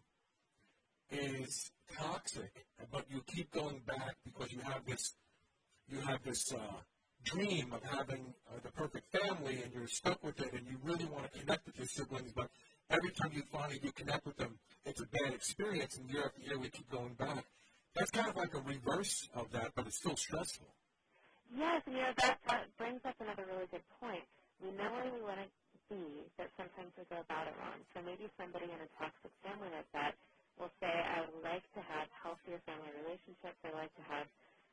is toxic, but you keep going back because you have this dream of having the perfect family, and you're stuck with it, and you really want to connect with your siblings, but every time you finally do connect with them, it's a bad experience, and year after year we keep going back. That's kind of like a reverse of that, but it's still stressful. Yes, and that brings up another really good point. We know where we want to be, but sometimes we go about it wrong. So maybe somebody in a toxic family like that will say, I would like to have healthier family relationships. I like to have,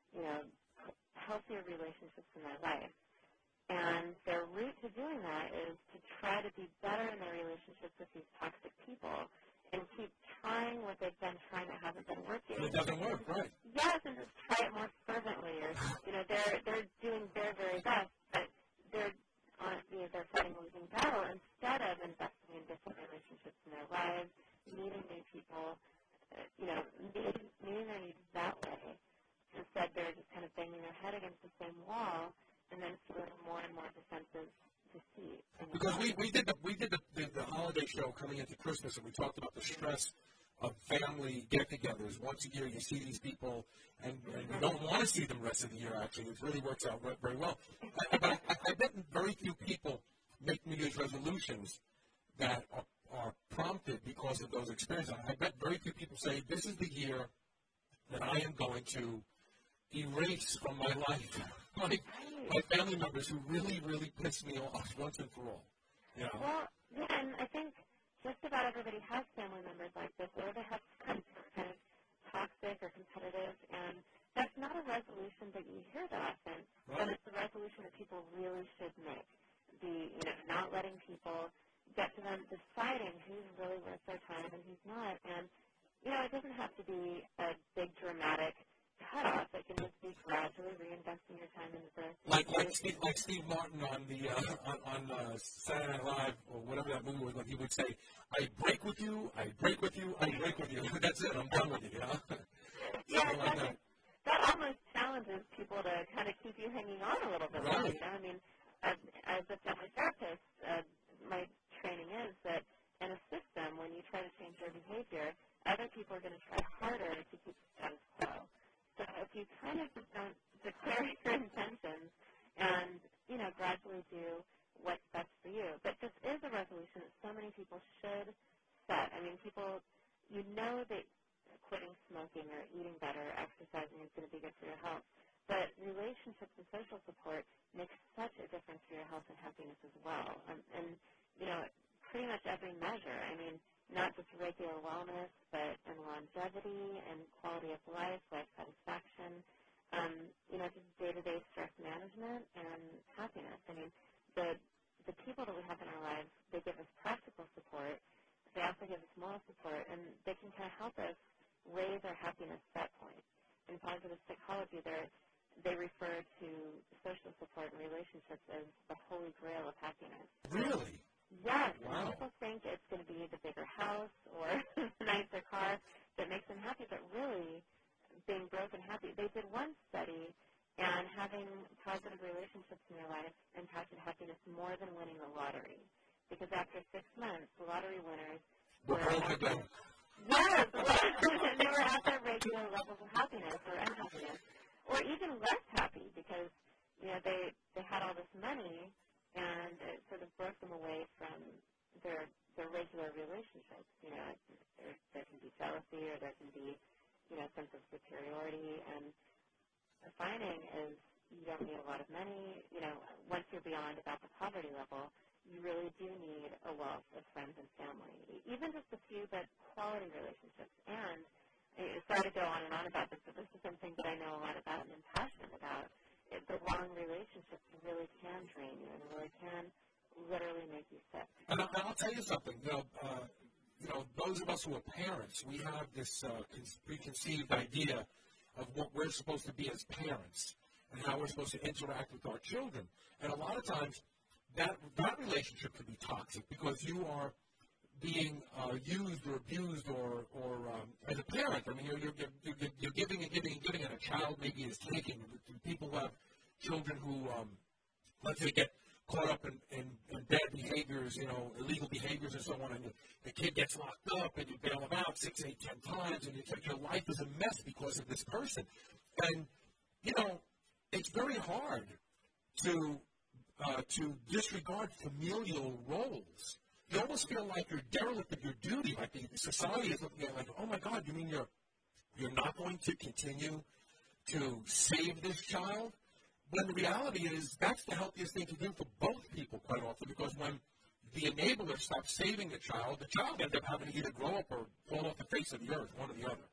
healthier relationships in my life. And their route to doing that is to try to be better in their relationships with these toxic people and keep trying what they've been trying that hasn't been working. It doesn't work, right? Yes, and just try it more fervently. Or, they're doing their very best, but they're fighting a losing battle instead of investing in different relationships in their lives, meeting new people, meeting their needs that way. Instead, they're just kind of banging their head against the same wall and then feeling more and more defensive deceit. Because we did the holiday show coming into Christmas, and we talked about the stress of family get-togethers. Once a year, you see these people, and you don't want to see them the rest of the year, actually. It really works out very well. But I bet very few people make New Year's resolutions that are prompted because of those experiences. I bet very few people say, this is the year that I am going to erase from my life my family members who really, really piss me off once and for all. Well, yeah, and I think just about everybody has family members like this, or they have friends who are kind of toxic or competitive, and that's not a resolution that you hear that often, but it's a resolution that people really should make. Not letting people get to them deciding who's really worth their time and who's not. And, it doesn't have to be a big dramatic cutoff. It can just be gradually reinvesting your time into the... Like Steve Martin on the on Saturday Night Live, or whatever that movie was, when he would say, I break with you, I break with you, I break with you. That's it, I'm done with you, Yeah, that almost challenges people to kind of keep you hanging on a little bit longer. I mean, as a family therapist, my training is that in a system, when you try to change their behavior, other people are going to try harder to keep the status quo. So if you kind of just don't declare your intentions and, gradually do what's best for you. But this is a resolution that so many people should set. I mean, people, that quitting smoking or eating better, exercising is going to be good for your health. But relationships and social support makes such a difference for your health and happiness as well. And pretty much every measure. I mean, not just regular wellness, but in longevity and quality of life satisfaction, just day-to-day stress management and happiness. I mean, the people that we have in our lives, they give us practical support. They also give us moral support, and they can kind of help us raise our happiness set point. In positive psychology, they refer to social support and relationships as the holy grail of happiness. Really? Yes. Wow. People think it's going to be the bigger house or the nicer car that makes them happy, but really being broken happy. They did one study, and having positive relationships in your life impacted happiness more than winning the lottery. Because after 6 months, the lottery winners were at their, yes, they were at their regular levels of happiness or unhappiness, or even less happy because they had all this money and it sort of broke them away from their regular relationships. There can be jealousy or there can be a sense of superiority, and the finding is you don't need a lot of money. Once you're beyond about the poverty level, you really do need a wealth of friends and family, even just a few, but quality relationships. And sorry to go on and on about this, but this is something that I know a lot about and am passionate about. The long relationships really can drain you and really can literally make you sick. And I'll tell you something. Those of us who are parents, we have this preconceived idea of what we're supposed to be as parents and how we're supposed to interact with our children. And a lot of times, that relationship can be toxic because you are being used or abused or as a parent. I mean, you're giving and giving and giving, and a child maybe is taking. People who have children who, let's say, get caught up in bad behaviors, illegal behaviors and so on, and the kid gets locked up and you bail him out 6, 8, 10 times, and your life is a mess because of this person. And, it's very hard to disregard familial roles. You almost feel like you're derelict of your duty, like the society is looking at it like, oh my God, you mean you're not going to continue to save this child? When the reality is that's the healthiest thing to do for both people quite often, because when the enabler stops saving the child ends up having to either grow up or fall off the face of the earth, one or the other.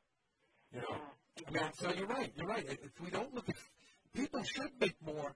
I mean, so you're right. If we don't look at, people should make more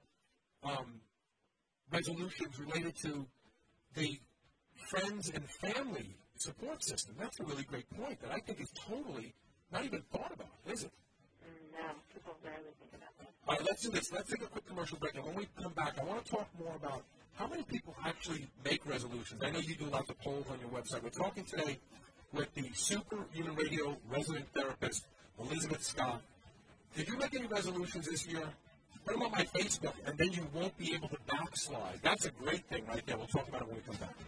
resolutions related to the friends and family support system. That's a really great point that I think is totally not even thought about, is it? No, people rarely think about that. All right, let's do this. Let's take a quick commercial break, and when we come back, I want to talk more about how many people actually make resolutions. I know you do lots of polls on your website. We're talking today with the Superhuman Radio resident therapist, Elizabeth Scott. Did you make any resolutions this year? Put them on my Facebook, and then you won't be able to backslide. That's a great thing right there. We'll talk about it when we come back.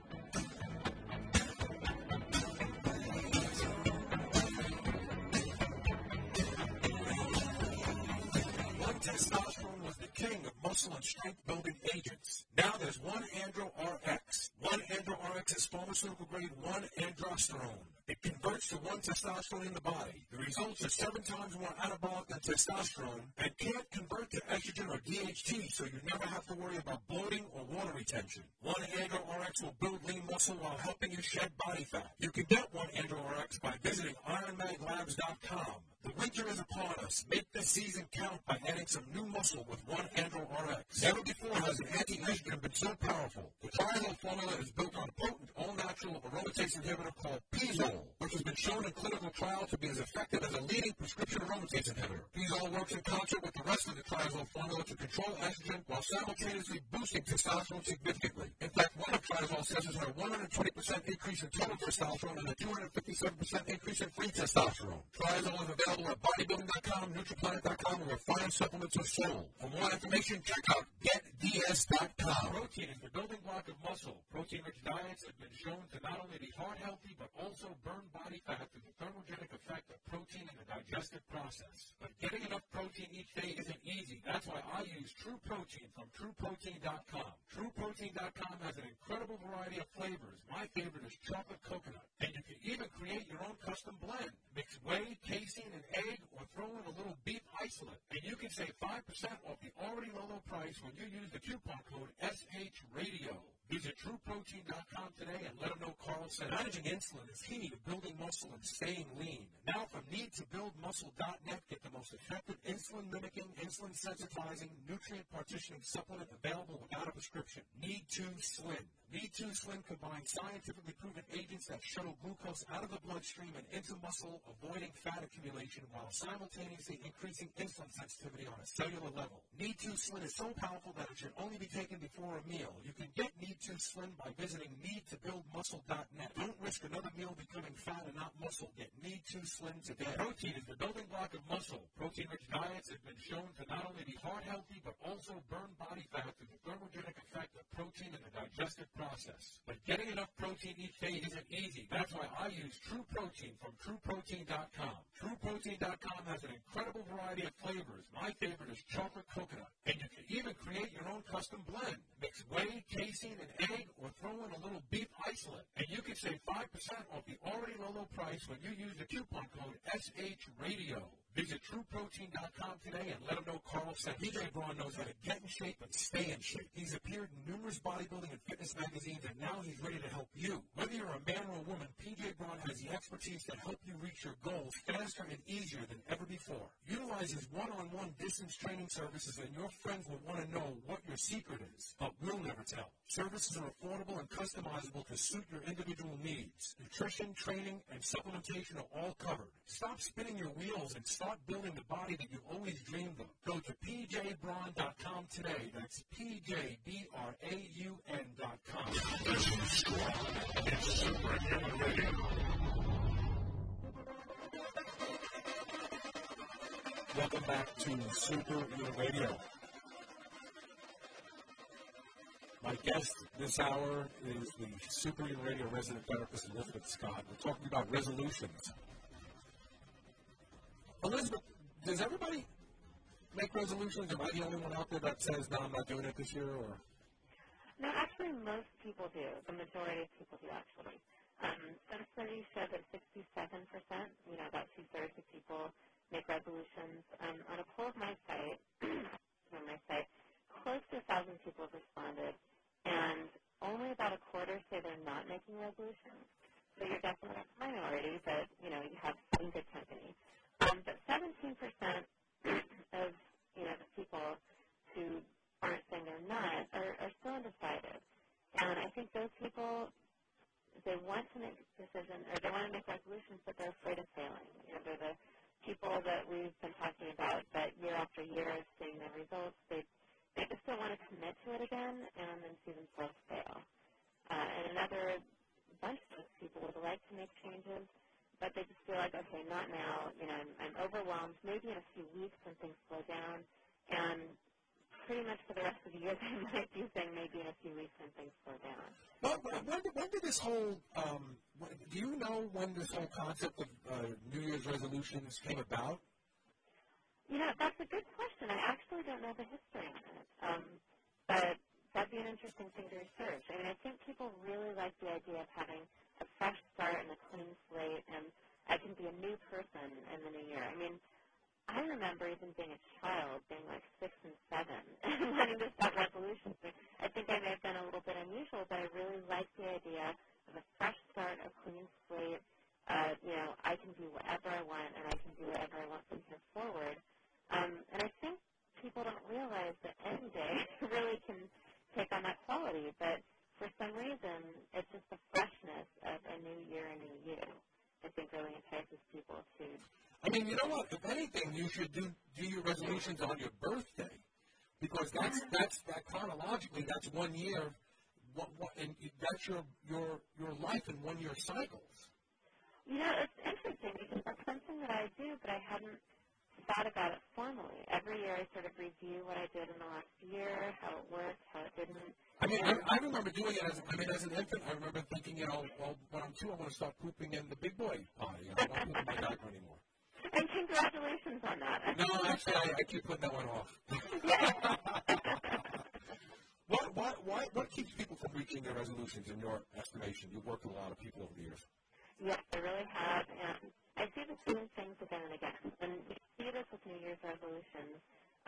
Testosterone was the king of muscle and strength-building agents. Now there's 1-Andro-RX. 1-Andro-RX is pharmaceutical-grade 1-androsterone. It converts to 1-testosterone in the body. The results are 7 times more anabolic than testosterone and can't convert to estrogen or DHT, so you never have to worry about bloating or water retention. 1-Andro-RX will build lean muscle while helping you shed body fat. You can get 1-Andro-RX by visiting IronMagLabs.com. The winter is upon us. Make this season count by adding some new muscle with 1-Andro-RX. Never before has an anti-estrogen been so powerful. The triazole formula is built on potent, all-natural molecule aromatase inhibitor called Pizole, which has been shown in clinical trials to be as effective as a leading prescription aromatase inhibitor. Pizole works in concert with the rest of the triazole formula to control estrogen while simultaneously boosting testosterone significantly. In fact, one of triazole says has a 120% increase in total testosterone and a 257% increase in free testosterone. Triazole is available at bodybuilding.com, NutriPlanet.com, and where fine supplements are sold. For more information, check out GetDS.com. Protein is the building block of muscle. Protein-rich diets have been shown to not only be heart healthy, but also burn body fat through the thermogenic effect of protein in the digestive process. But getting enough protein each day isn't easy. That's why I use True Protein from TrueProtein.com. TrueProtein.com has an incredible variety of flavors. My favorite is chocolate coconut. And you can even create your own custom blend. Mix whey, casein, and egg, or throw in a little beef isolate. And you can save 5% off the already low price when you use the coupon code SHRadio. Visit TrueProtein.com today and let them know Carl said. Managing insulin is key to building muscle and staying lean. Now from NeedToBuildMuscle.net, get the most effective insulin-mimicking, insulin-sensitizing, nutrient-partitioning supplement available without a prescription. Need2Slim. Need2Slim combines scientifically proven agents that shuttle glucose out of the bloodstream and into muscle, avoiding fat accumulation while simultaneously increasing insulin sensitivity on a cellular level. Need2Slim is so powerful that it should only be taken before a meal. You can get Need2Slim by visiting NeedToBuildMuscle.net. Don't risk another meal becoming fat and not muscle. Get Need2Slim today. Protein is the building block of muscle. Protein-rich diets have been shown to not only be heart healthy, but also burn body fat through the thermogenic effect of protein in the digestive process. But getting enough protein each day isn't easy. That's why I use True Protein from TrueProtein.com. TrueProtein.com has an incredible variety of flavors. My favorite is chocolate coconut. And you can even create your own custom blend. Mix whey, casein, and egg, or throw in a little beef isolate. And you can save 5% off the already low price when you use the coupon code SHRadio. Visit TrueProtein.com today and let them know Carl said. PJ Braun knows how to get in shape and stay in shape. He's appeared in numerous bodybuilding and fitness magazines, and now he's ready to help you. Whether you're a man or a woman, PJ Braun has the expertise to help you reach your goals faster and easier than ever before. Utilize his one-on-one distance training services, and your friends will want to know what your secret is, but we'll never tell. Services are affordable and customizable to suit your individual needs. Nutrition, training, and supplementation are all covered. Stop spinning your wheels and start building the body that you've always dreamed of. Go to pjbraun.com today. That's pjbraun.com. Listen strong. It's Superhuman Radio. Welcome back to Superhuman Radio. My guest this hour is the Superhuman Radio resident therapist, Elizabeth Scott. We're talking about resolutions. Elizabeth, does everybody make resolutions? Am I the only one out there that says, no, I'm not doing it this year? Or? No, actually, most people do. The majority of people do, actually. Some studies show that 67%, about two-thirds of people make resolutions. On a poll of my site, close to 1,000 people have responded, and only about a quarter say they're not making resolutions. So you're definitely a minority, but, you have some good company. But 17% of, the people who aren't saying they're not are still undecided. And I think those people, they want to make decisions, or they want to make resolutions, but they're afraid of failing. They're the people that we've been talking about that year after year of seeing the results. They just don't want to commit to it again and then see themselves fail. And another bunch of those people would like to make changes, but they just feel like, okay, not now. I'm overwhelmed. Maybe in a few weeks when things slow down. And pretty much for the rest of the year, they might be saying maybe in a few weeks when things slow down. Well, when did this whole, do you know when this whole concept of New Year's resolutions came about? That's a good question. I actually don't know the history on it. But that'd be an interesting thing to research. I think people really like the idea of having a fresh start and a clean slate, and I can be a new person in the new year. I remember even being a child, being like 6 and 7, and wanting to set resolutions. I think I may have been a little bit unusual, but I really like the idea of a fresh start, a clean slate. I can do whatever I want, and I can do whatever I want from here forward. And I think people don't realize that any day really can take on that quality, but for some reason, it's just the freshness really entices people to. I mean, you know what? If anything, you should do your resolutions on your birthday, because that's chronologically that's 1 year. And that's your life in 1 year cycles. You know, it's interesting because that's something that I do, but I hadn't thought about it formally. Every year I sort of review what I did in the last year, how it worked, how it didn't. I mean, I remember doing it as an infant. I remember thinking, well, when I'm 2, I want to start pooping in the big boy potty. I don't want to poop in my diaper anymore. And congratulations on that. No, actually, I keep putting that one off. What keeps people from reaching their resolutions in your estimation? You've worked with a lot of people over the years. Yes, I really have, and I see the same things again and again. And we see this with New Year's resolutions.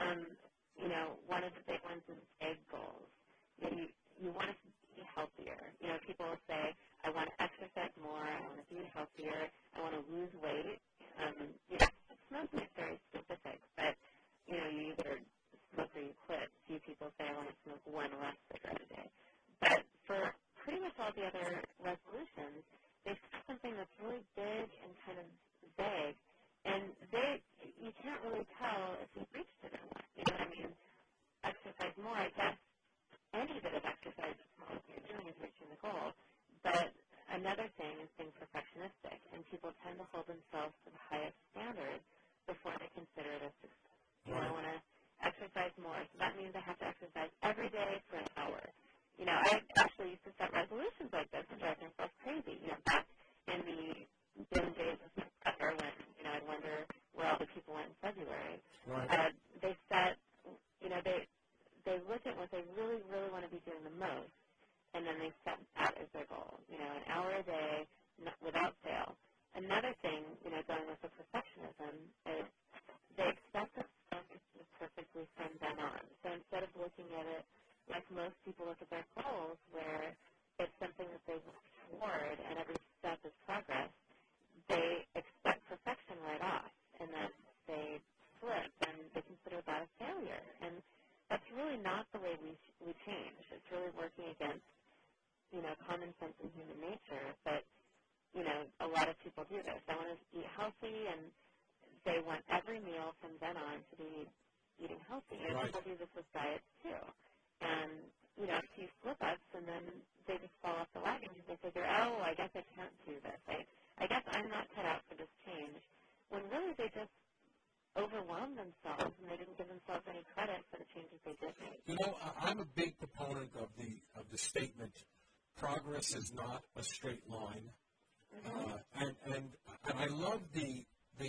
One of the big ones is big goals. You want to be healthier. People will say, I want to exercise more, I want to be healthier, I want to lose weight. Smoking is very specific, but, you either smoke or you quit. Few people say, I want to smoke one less cigarette a day. But for pretty much all the other resolutions, they set something that's really big and kind of vague, and you can't really tell if you've reached it or not. You know what I mean? Exercise more, I guess any bit of exercise that you're doing is reaching the goal. But another thing is being perfectionistic, and people tend to hold themselves to the highest standards before they consider it a success. I want to exercise more, so that means I have to exercise every day for an hour. I actually used to set resolutions like this and drive myself crazy. Back in the dim days of September when, I'd wonder where all the people went in February. Right. They set, they look at what they really, really want to be doing the most, and then they set that as their goal. An hour a day without fail. Another thing, going with the perfectionism is they expect themselves to do perfectly from then on. So instead of looking at it like most people look at their goals, where it's something that they work toward and every step is progress, they expect perfection right off, and then they slip and they consider that a failure. And that's really not the way we change. It's really working against, common sense and human nature. But, a lot of people do this. They want to eat healthy, and they want every meal from then on to be eating healthy. And people do this with diets, too. And, a few slip-ups, and then they just fall off the wagon because they figure, oh, I guess I can't do this. I guess I'm not cut out for this change. When really they just overwhelmed themselves, and they didn't give themselves any credit for the changes they did make. I'm a big proponent of the statement, progress is not a straight line. Mm-hmm. And I love the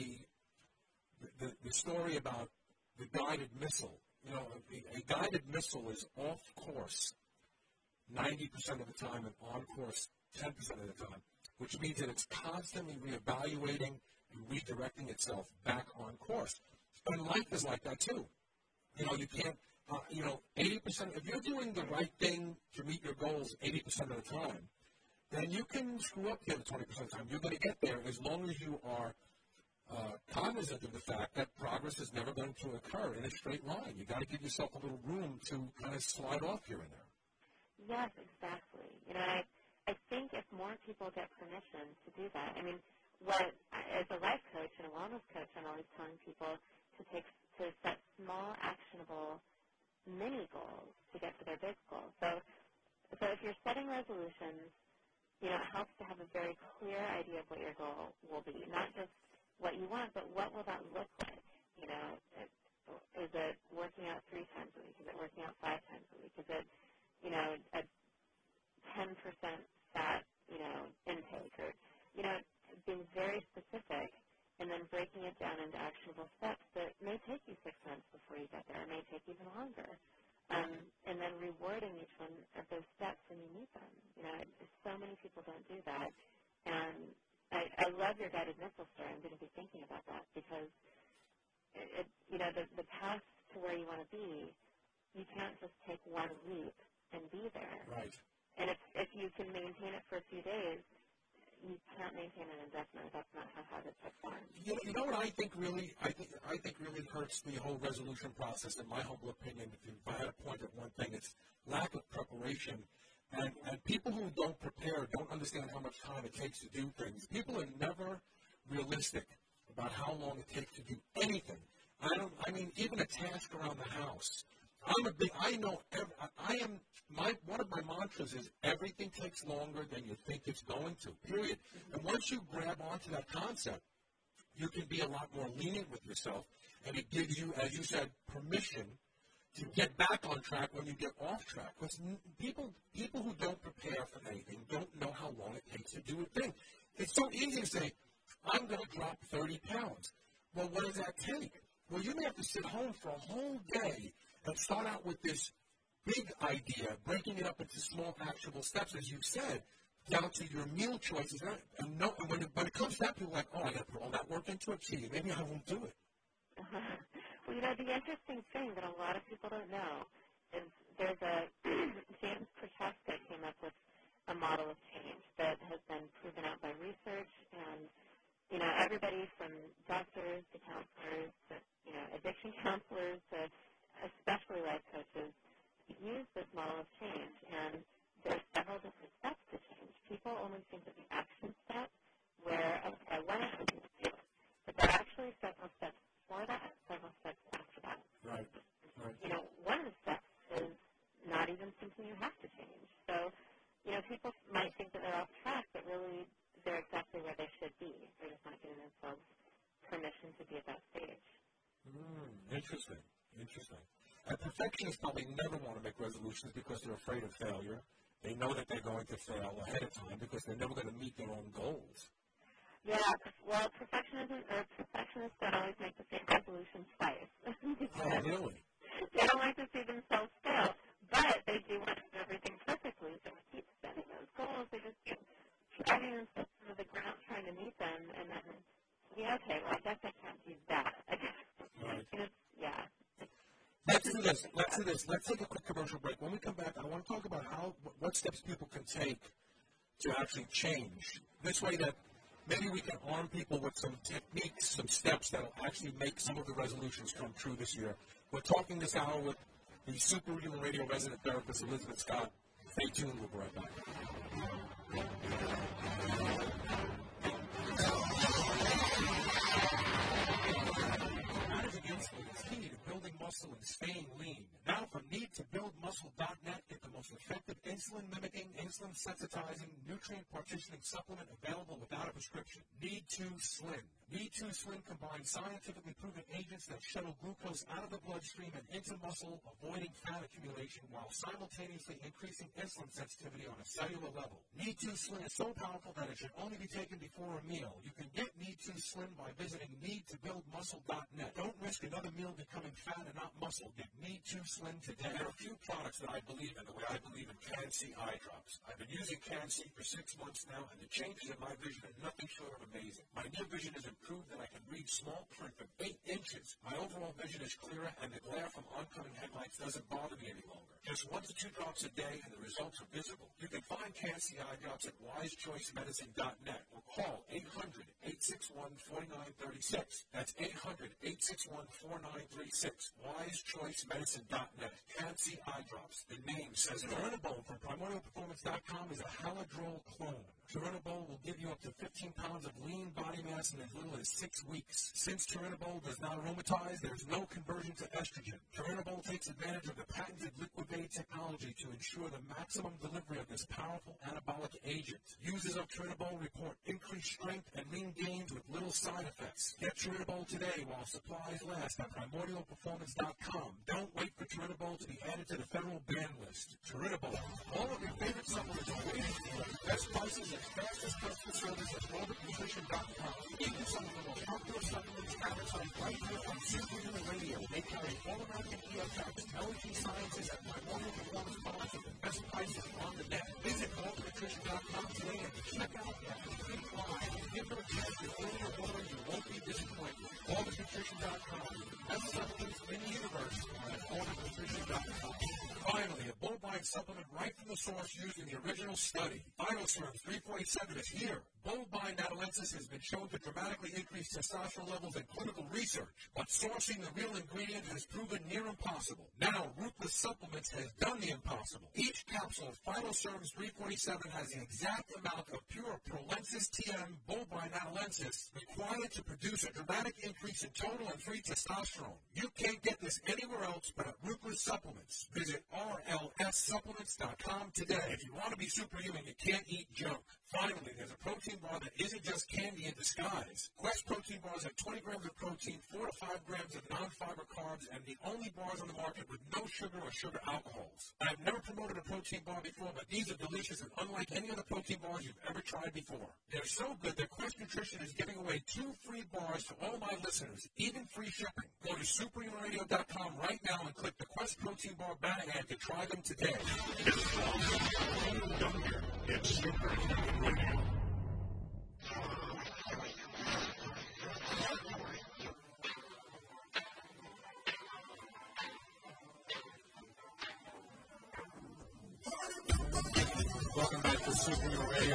story about the guided missile. A guided missile is off course 90% of the time and on course 10% of the time, which means that it's constantly reevaluating and redirecting itself back on course. And life is like that too. You can't, 80%, if you're doing the right thing to meet your goals 80% of the time, then you can screw up the other 20% of the time. You're going to get there as long as you are cognizant of the fact that progress is never going to occur in a straight line. You've got to give yourself a little room to kind of slide off here and there. Yes, exactly. I think if more people get permission to do that, as a life coach and a wellness coach, I'm always telling people to set small, actionable mini goals to get to their big goals. So if you're setting resolutions, it helps to have a very clear idea of what your goal will be, not just what you want, but what will that look like? Is it working out 3 times a week? Is it working out 5 times a week? Is it, a 10% fat, intake? Or, being very specific and then breaking it down into actionable steps that may take you 6 months before you get there. It may take even longer. And then rewarding each one of those steps when you meet them. So many people don't do that. And I love your guided missile story. I'm going to be thinking about that because, the path to where you want to be, you can't just take one leap and be there. Right. And if you can maintain it for a few days, you can't maintain it indefinitely. That's not how habits are formed. You know what I think really hurts the whole resolution process, in my humble opinion. If I had to point at one thing, it's lack of preparation. And people who don't prepare don't understand how much time it takes to do things. People are never realistic about how long it takes to do anything. Even a task around the house. One of my mantras is everything takes longer than you think it's going to, period. And once you grab onto that concept, you can be a lot more lenient with yourself, and it gives you, as you said, permission to get back on track when you get off track. Because people who don't prepare for anything don't know how long it takes to do a thing. It's so easy to say, I'm going to drop 30 pounds. Well, what does that take? Well, you may have to sit home for a whole day and start out with this big idea, breaking it up into small, actionable steps, as you said, down to your meal choices. And when it comes to that, people are like, oh, I got to put all that work into it. Gee, maybe I won't do it. Well, the interesting thing that a lot of people don't know is there's James Prochaska came up with a model of change that has been proven out by research, and, everybody from doctors to counselors to, addiction counselors to especially life coaches use this model of change, and there's several different steps to change. People only think of the action step where, okay, I went ahead and did it, but there are actually several steps before that and several steps after that. Right. One of the steps is not even thinking you have to change. So, people might think that they're off track, but really they're exactly where they should be. They're just not giving themselves permission to be at that stage. Interesting. And perfectionists probably never want to make resolutions because they're afraid of failure. They know that they're going to fail ahead of time because they're never going to meet their own goals. Yeah, well, perfectionists don't always make the same resolution twice. Oh, really? They don't like to see themselves fail, but they do want to do everything perfectly, so they keep setting those goals. They just keep driving themselves into the ground trying to meet them, and then, okay, well, I guess I can't do that. Right. Yeah. Let's do this. Let's take a quick commercial break. When we come back, I want to talk about what steps people can take to actually change. This way that maybe we can arm people with some techniques, some steps that will actually make some of the resolutions come true this year. We're talking this hour with the Superhuman Radio resident therapist, Elizabeth Scott. Stay tuned. We'll be right back. Managing insulin is key to building muscle and staying lean. Now from NeedToBuildMuscle.net, get the most effective insulin-mimicking, insulin-sensitizing, nutrient-partitioning supplement available without a prescription. Need2Slim. Need2Slim combines scientifically proven agents that shuttle glucose out of the bloodstream and into muscle, avoiding fat accumulation while simultaneously increasing insulin sensitivity on a cellular level. Need2Slim is so powerful that it should only be taken before a meal. You can get Need2Slim by visiting NeedToBuildMuscle.net. Don't risk another meal becoming fat and not muscle. Get Need2Slim today. There are a few products that I believe in, the way I believe in Can-C eye drops. I've been using Can-C for 6 months now, and the changes in my vision are nothing short of amazing. My near vision is improved, and I can read small print of 8 inches. My overall vision is clearer, and the glare from oncoming headlights doesn't bother me any longer. Just 1 to 2 drops a day, and the results are visible. You can find Can-C eye drops at wisechoicemedicine.net or call 800-861-4936. That's 800-861-4936. wisechoicemedicine.net. Can-C eye drops. The name says it. Turinabol from PrimordialPerformance.com is a Haladrol clone. Turinabol will give you up to 15 pounds of lean body mass in as little as 6 weeks. Since Turinabol does not aromatize, there's no conversion to estrogen. Turinabol takes advantage of the patented liquid-made technology to ensure the maximum delivery of this powerful anabolic agent. Users of Turinabol report increased strength and lean gains with little side effects. Get Turinabol today while supplies last at PrimordialPerformance.com. Don't wait for Turinabol to be added to the federal ban list. Turinabol. All of your favorite supplements are waiting for you. Best prices and fastest customer service at OrbitNutrition.com. Even some of the most popular supplements advertised right here on Superhuman Radio. They carry All-American EFX, LG Sciences, and Primordial Performance products at the best prices on the net. Visit OrbitNutrition.com today and check out their complete line. Give them a chance to fill your order. You won't be disappointed. OrbitNutrition.com. Best supplements in the universe at OrbitNutrition.com. Finally, a bovine supplement right from the source used in the original study. Phytoserm 3 347 is here. Bovine natalensis has been shown to dramatically increase testosterone levels in clinical research, but sourcing the real ingredient has proven near impossible. Now, Ruthless Supplements has done the impossible. Each capsule of Phytoserms 347 has the exact amount of pure Prolensis TM bovine natalensis required to produce a dramatic increase in total and free testosterone. You can't get this anywhere else but at Ruthless Supplements. Visit rlssupplements.com today. If you want to be superhuman, you can't eat junk. Finally, there's a protein bar that isn't just candy in disguise. Quest protein bars have 20 grams of protein, 4 to 5 grams of non-fiber carbs, and the only bars on the market with no sugar or sugar alcohols. I've never promoted a protein bar before, but these are delicious and unlike any other protein bars you've ever tried before. They're so good that Quest Nutrition is giving away 2 free bars to all my listeners, even free shipping. Go to superhumanradio.com right now and click the Quest Protein Bar banner ad to try them today. It's Superhuman Radio. Welcome back to Superhuman Radio.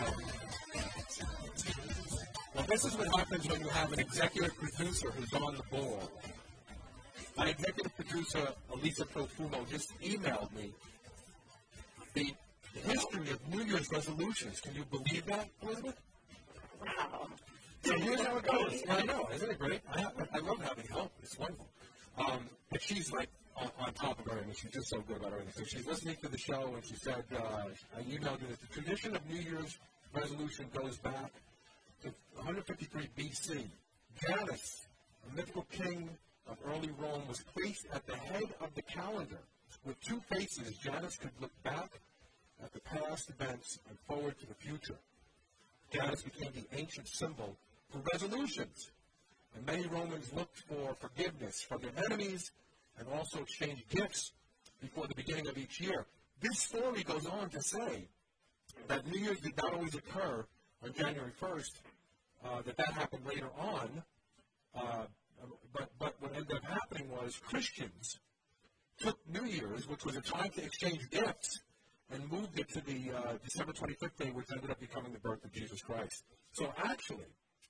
Well, this is what happens when you have an executive producer who's on the ball. My executive producer, Elisa Profumo, just emailed me the history of New Year's resolutions. Can you believe that, Elizabeth? Wow. So here's how it goes. I know, isn't it great? I love having help. It's wonderful. But she's like on top of everything. She's just so good about everything. So she's listening to the show, and she said, I emailed her that the tradition of New Year's resolution goes back to 153 BC. Janus, a mythical king of early Rome, was placed at the head of the calendar. With 2 faces, Janus could look back at the past events and forward to the future. Janus became the ancient symbol for resolutions, and many Romans looked for forgiveness from their enemies and also exchanged gifts before the beginning of each year. This story goes on to say that New Year's did not always occur on January 1st, that happened later on, but what ended up happening was Christians took New Year's, which was a time to exchange gifts, and moved it to the December 25th day, which ended up becoming the birth of Jesus Christ. So actually,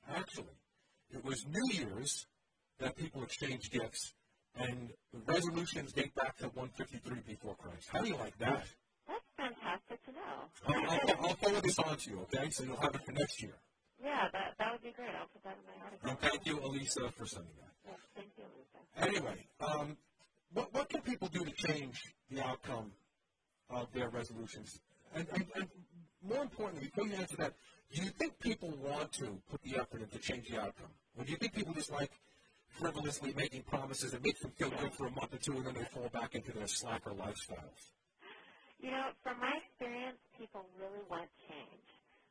it was New Year's that people exchanged gifts, and the resolutions date back to 153 before Christ. How do you like that? That's fantastic to know. I'll forward this on to you, okay? So you'll have it for next year. Yeah, that would be great. I'll put that in my article. And thank you, Elisa, for sending that. Yes, thank you, Lisa. Anyway, what can people do to change the outcome of their resolutions? And more importantly, before you answer that, do you think people want to put the effort in to change the outcome? Or do you think people just like frivolously making promises that make them feel good for a month or two and then they fall back into their slacker lifestyles? You know, from my experience, people really want change.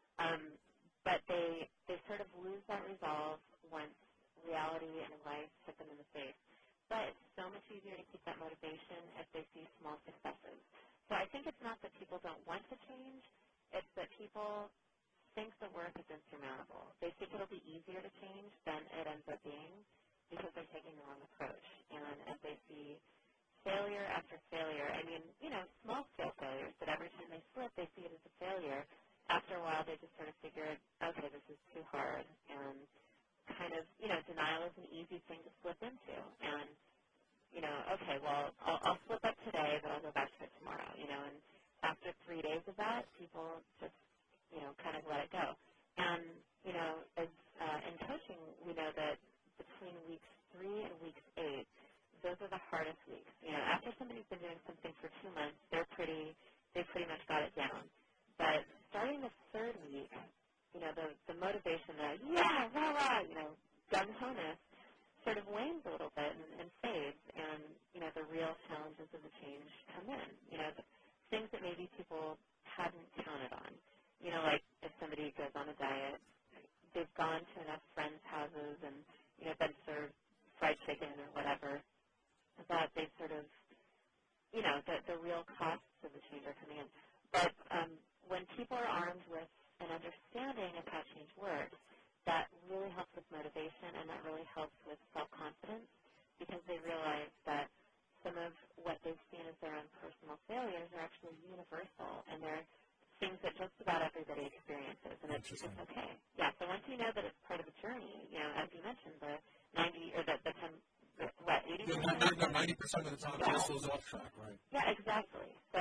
But they sort of lose that resolve once reality and life hit them in the face. But it's so much easier to keep that motivation if they see small successes. So I think it's not that people don't want to change, it's that people think the work is insurmountable. They think it'll be easier to change than it ends up being because they're taking the wrong approach. And as they see failure after failure, I mean, you know, small-scale failures, but every time they slip, they see it as a failure. After a while, they just sort of figure, okay, this is too hard. And kind of, you know, denial is an easy thing to slip into. And, you know, okay, well, I'll slip up today, but I'll go back to it tomorrow, you know. And after 3 days of that, people just, you know, kind of let it go. And, you know, as in coaching, we know that between weeks 3 and weeks 8, those are the hardest weeks. You know, after somebody's been doing something for 2 months, they pretty much got it down. But starting the 3rd week, you know, the motivation, yeah, rah, rah, you know, gung-ho-ness sort of wanes a little bit and fades. And, you know, the real challenges of the change come in. You know, the things that maybe people hadn't counted on. You know, like if somebody goes on a diet, they've gone to enough friends' houses and, you know, been served fried chicken or whatever, that they sort of, you know, the real costs of the change are coming in. But when people are armed with an understanding of how change works, that really helps with motivation and that really helps with self-confidence because they realize that some of what they've seen as their own personal failures are actually universal and they're things that just about everybody experiences, and it's okay. Yeah, so once you know that it's part of the journey, as you mentioned, the 90 or the 10, what, 80%? Yeah, 90% of the time, this was off track, right? Yeah, exactly. So,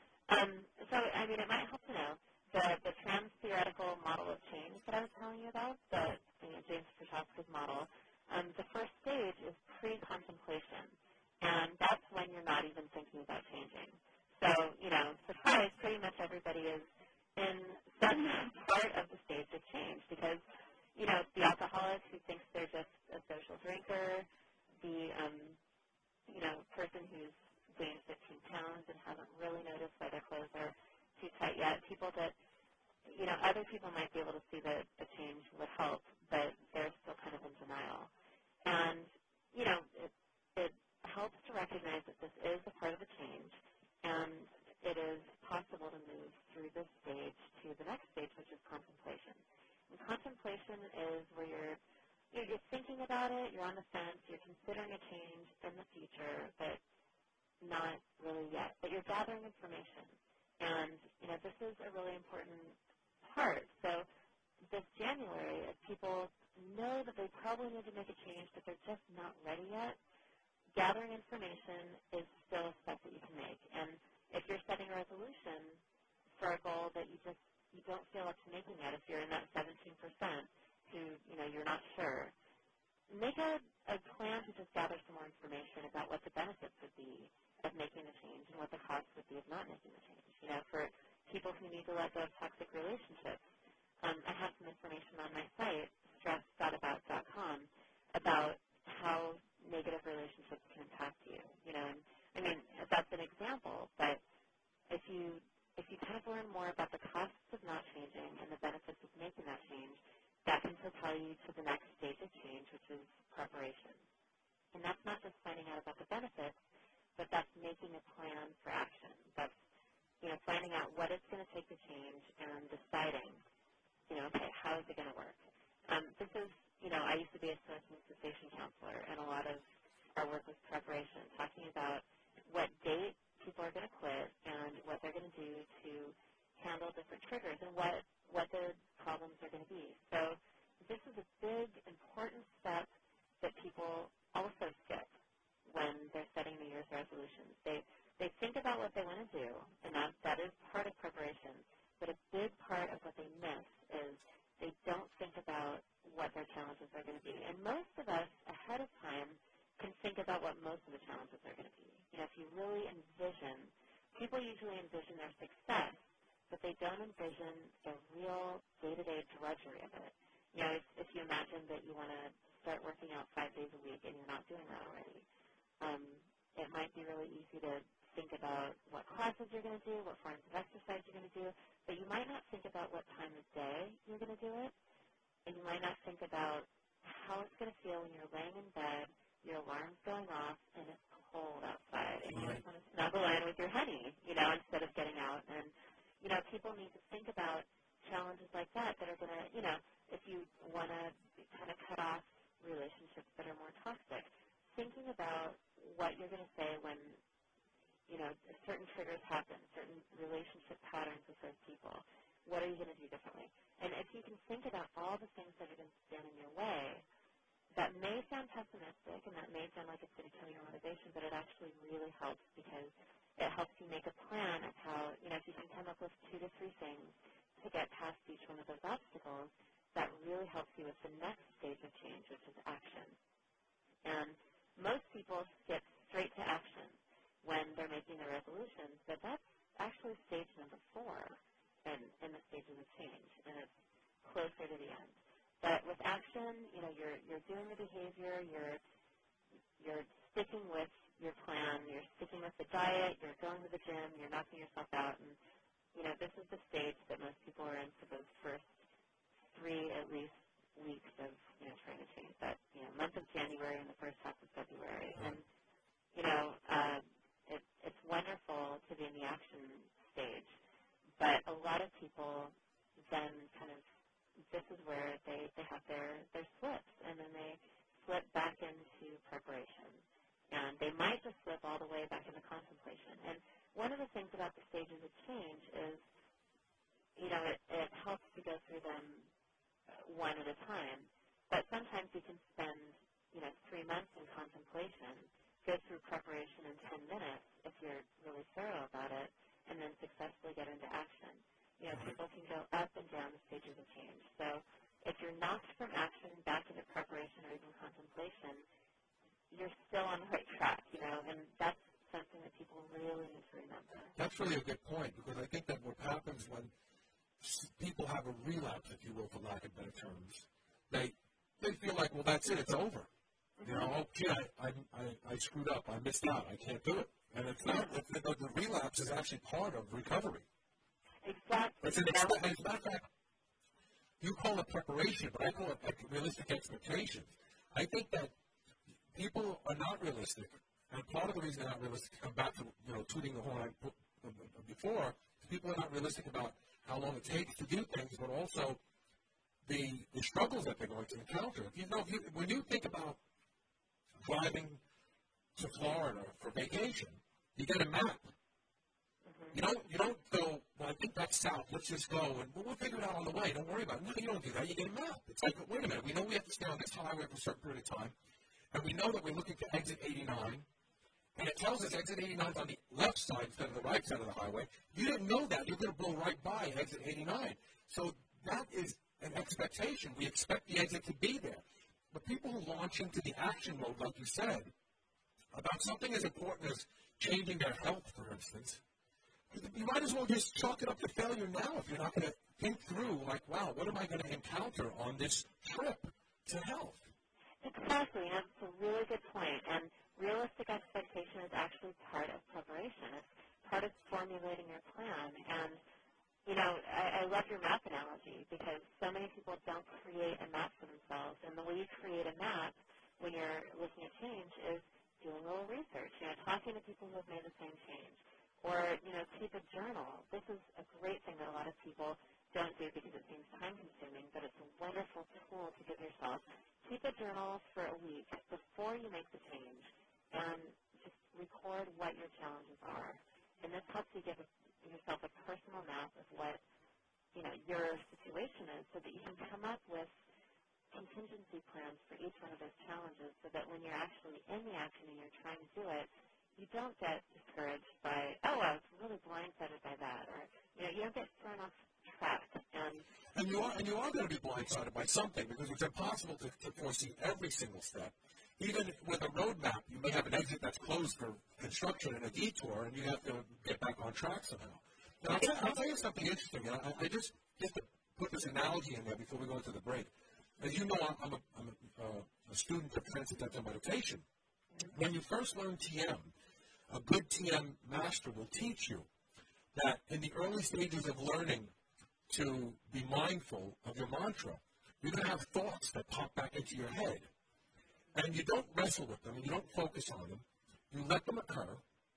it might help to know the trans-theoretical model of change that I was telling you about, the James Prochaska's model. The first stage is pre-contemplation, and that's when you're not even thinking about changing. So, surprise, pretty much everybody is in some part of the stage of change because, the alcoholic who thinks they're just a social drinker, the, person who's gained 15 pounds and hasn't really noticed why their clothes are too tight yet, people that, other people might be able to see that the change would help, but they're still kind of in denial. And, it helps to recognize that this is a part of the change, and it is possible to move through this stage to the next stage, which is contemplation. And contemplation is where you're thinking about it, you're on the fence, you're considering a change in the future, but not really yet. But you're gathering information. And, this is a really important part. So this January, if people know that they probably need to make a change, but they're just not ready yet, gathering information is still a step that you can make. And if you're setting a resolution for a goal that you don't feel up to making yet, if you're in that 17% who, you're not sure, make a plan to just gather some more information about what the benefits would be of making the change and what the cost would be of not making the change. For people who need to let go of toxic relationships, I have some information on my site, stress.about.com, about how negative relationships can impact you. That's an example, but if you kind of learn more about the costs of not changing and the benefits of making that change, that can propel you to the next stage of change, which is preparation. And that's not just finding out about the benefits, but that's making a plan for action. That's, finding out what it's going to take to change and deciding, okay, how is it going to work? This is, I used to be a smoking cessation counselor, and a lot of our work was preparation, talking about what date people are going to quit and what they're going to do to handle different triggers and what the problems are going to be. So this is a big, important step that people also skip when they're setting New Year's resolutions. They think about what they want to do, and that is part of preparation. But a big part of what they miss is they don't think about what their challenges are going to be. And most of us, ahead of time, can think about what most of the challenges are going to be. If you really envision, people usually envision their success, but they don't envision the real day-to-day drudgery of it. If you imagine that you want to start working out 5 days a week and you're not doing that already, it might be really easy to think about what classes you're going to do, what forms of exercise you're going to do, but you might not think about what time of day you're going to do it, and you might not think about how it's going to feel when you're laying in bed, your alarm's going off, and it's cold outside, and you just want to snuggle in with your honey, instead of getting out. And, people need to think about challenges like that are going to, if you want to kind of cut off relationships that are more toxic, thinking about what you're going to say when, certain triggers happen, certain relationship patterns with certain people. What are you going to do differently? And if you can think about all the things that are going to stand in your way, that may sound pessimistic and that may sound like it's going to kill your motivation, but it actually really helps because it helps you make a plan of how, if you can come up with 2 to 3 things to get past each one of those obstacles, that really helps you with the next stage of change, which is action. And most people skip straight to action when they're making their resolutions, but that's actually stage number 4 in the stages of change, and it's closer to the end. But with action, you're doing the behavior, you're sticking with your plan, you're sticking with the diet, you're going to the gym, you're knocking yourself out, and this is the stage that most people are in for those first 3 at least weeks of trying to change that month of January and the first half of February. And it's wonderful to be in the action stage, but a lot of people then kind of, this is where they have their slips, and then they slip back into preparation. And they might just slip all the way back into contemplation. And one of the things about the stages of change is, it helps to go through them one at a time. But sometimes you can spend, 3 months in contemplation, go through preparation in 10 minutes if you're really thorough about it, and then successfully get into action. People can go up and down the stages of change. So if you're knocked from action back into preparation or even contemplation, you're still on the right track, and that's something that people really need to remember. That's really a good point, because I think that what happens when people have a relapse, if you will, for lack of better terms, they feel like, well, that's it, it's over. Oh, gee, I screwed up, I missed out, I can't do it. And it's not, the relapse is actually part of recovery. Exactly. As a matter of fact, you call it preparation, but I call it realistic expectations. I think that people are not realistic, and part of the reason they're not realistic, to come back to, tooting the horn before, is people are not realistic about how long it takes to do things, but also the struggles that they're going to encounter. When you think about driving to Florida for vacation, you get a map. You don't go, well, I think that's south, let's just go, and we'll figure it out on the way, don't worry about it. No, you don't do that, you get a map. It's like, wait a minute, we know we have to stay on this highway for a certain period of time, and we know that we're looking to exit 89, and it tells us exit 89 is on the left side instead of the right side of the highway. You didn't know that, you're going to blow right by exit 89. So that is an expectation. We expect the exit to be there. But people who launch into the action mode, like you said, about something as important as changing their health, for instance, you might as well just chalk it up to failure now if you're not going to think through, like, wow, what am I going to encounter on this trip to health? Exactly. That's a really good point. And realistic expectation is actually part of preparation. It's part of formulating your plan. And, I love your map analogy, because so many people don't create a map for themselves. And the way you create a map when you're looking at change is doing a little research, talking to people who have made the same change. Or, keep a journal. This is a great thing that a lot of people don't do because it seems time-consuming, but it's a wonderful tool to give yourself. Keep a journal for a week before you make the change, and just record what your challenges are. And this helps you give yourself a personal map of what, your situation is, so that you can come up with contingency plans for each one of those challenges, so that when you're actually in the action and you're trying to do it, you don't get discouraged by, I was really blindsided by that, or you don't get thrown off track. And you are going to be blindsided by something, because it's impossible to foresee every single step. Even with a roadmap, you may have an exit that's closed for construction and a detour, and you have to get back on track somehow. And I'll tell you something interesting. I just to put this analogy in there before we go into the break. As you know, I'm a student of transcendental meditation. When you first learn TM, a good TM master will teach you that in the early stages of learning to be mindful of your mantra, you're going to have thoughts that pop back into your head. And you don't wrestle with them, and you don't focus on them. You let them occur,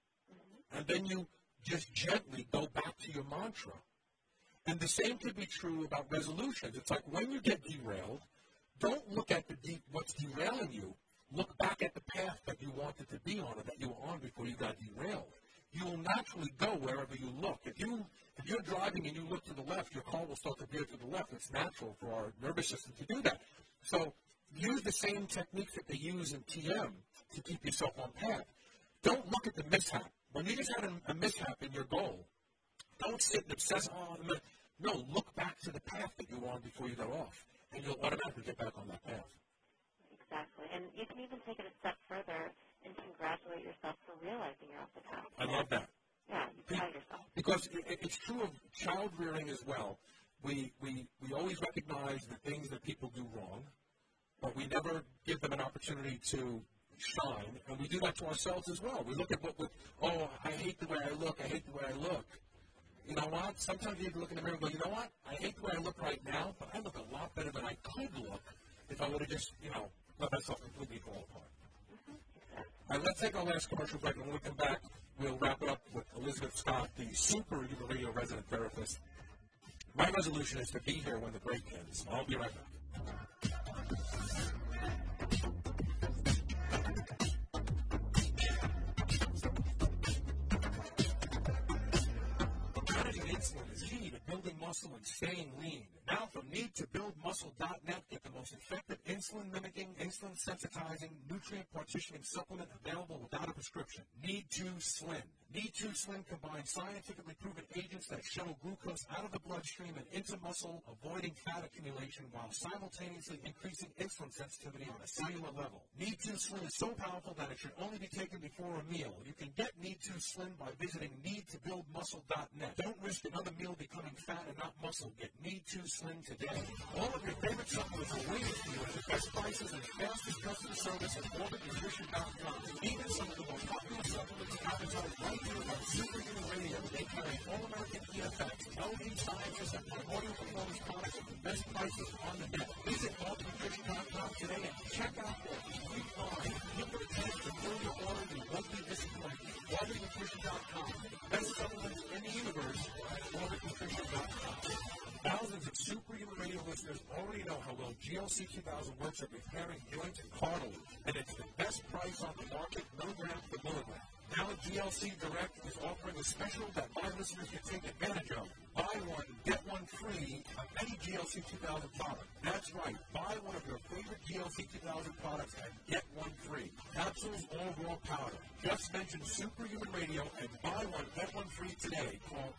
and then you just gently go back to your mantra. And the same could be true about resolutions. It's like when you get derailed, don't look at what's derailing you. Look back at the path that you wanted to be on, or that you were on before you got derailed. You will naturally go wherever you look. If you're driving and you look to the left, your car will start to veer to the left. It's natural for our nervous system to do that. So use the same techniques that they use in TM to keep yourself on path. Don't look at the mishap. When you just had a mishap in your goal, don't sit and obsess on it. No, look back to the path that you were on before you got off, and you'll automatically get back on that path. Exactly. And you can even take it a step further and congratulate yourself for realizing you're off the path. I love that. Yeah, you proud yourself. Because it's true of child rearing as well. We always recognize the things that people do wrong, but we never give them an opportunity to shine, and we do that to ourselves as well. We look at I hate the way I look, I hate the way I look. You know what? Sometimes you have to look in the mirror and go, you know what? I hate the way I look right now, but I look a lot better than I could look if I would have just, let myself completely fall apart. All right, let's take our last commercial break, and when we come back, we'll wrap it up with Elizabeth Scott, the super Human Radio resident therapist. My resolution is to be here when the break ends. I'll be right back. Managing insulin is key to building building muscle and staying lean. Now from NeedToBuildMuscle.net, get the most effective insulin-mimicking, insulin-sensitizing, nutrient-partitioning supplement available without a prescription. Need2Slim. Need2Slim combines scientifically proven agents that shuttle glucose out of the bloodstream and into muscle, avoiding fat accumulation while simultaneously increasing insulin sensitivity on a cellular level. Need2Slim is so powerful that it should only be taken before a meal. You can get Need2Slim by visiting NeedToBuildMuscle.net. Don't risk another meal becoming fat and not muscle. Get Need2Slim today. All of your favorite supplements are waiting for you at the best prices and fastest customer service at OrbitNutrition.com. Even some of the most popular supplements advertised right here on Superhuman Radio. They carry All-American EFX, LD Sciences, and audio performance products at the best prices on the net. Visit OrbitNutrition.com today and check out their free line. Give it a chance to fill your order. You won't be disappointed. OrbitNutrition.com. Best supplements in the universe at OrbitNutrition.com. Thousands of Superhuman Radio listeners already know how well GLC 2000 works at repairing joints and cartilage, and it's the best price on the market, milligram for milligram. Now GLC Direct is offering a special that my listeners can take advantage of. Buy one, get one free on any GLC 2000 product. That's right. Buy one of your favorite GLC 2000 products and get one free. Capsules or raw powder. Just mention Superhuman Radio and buy one, get one free today. Call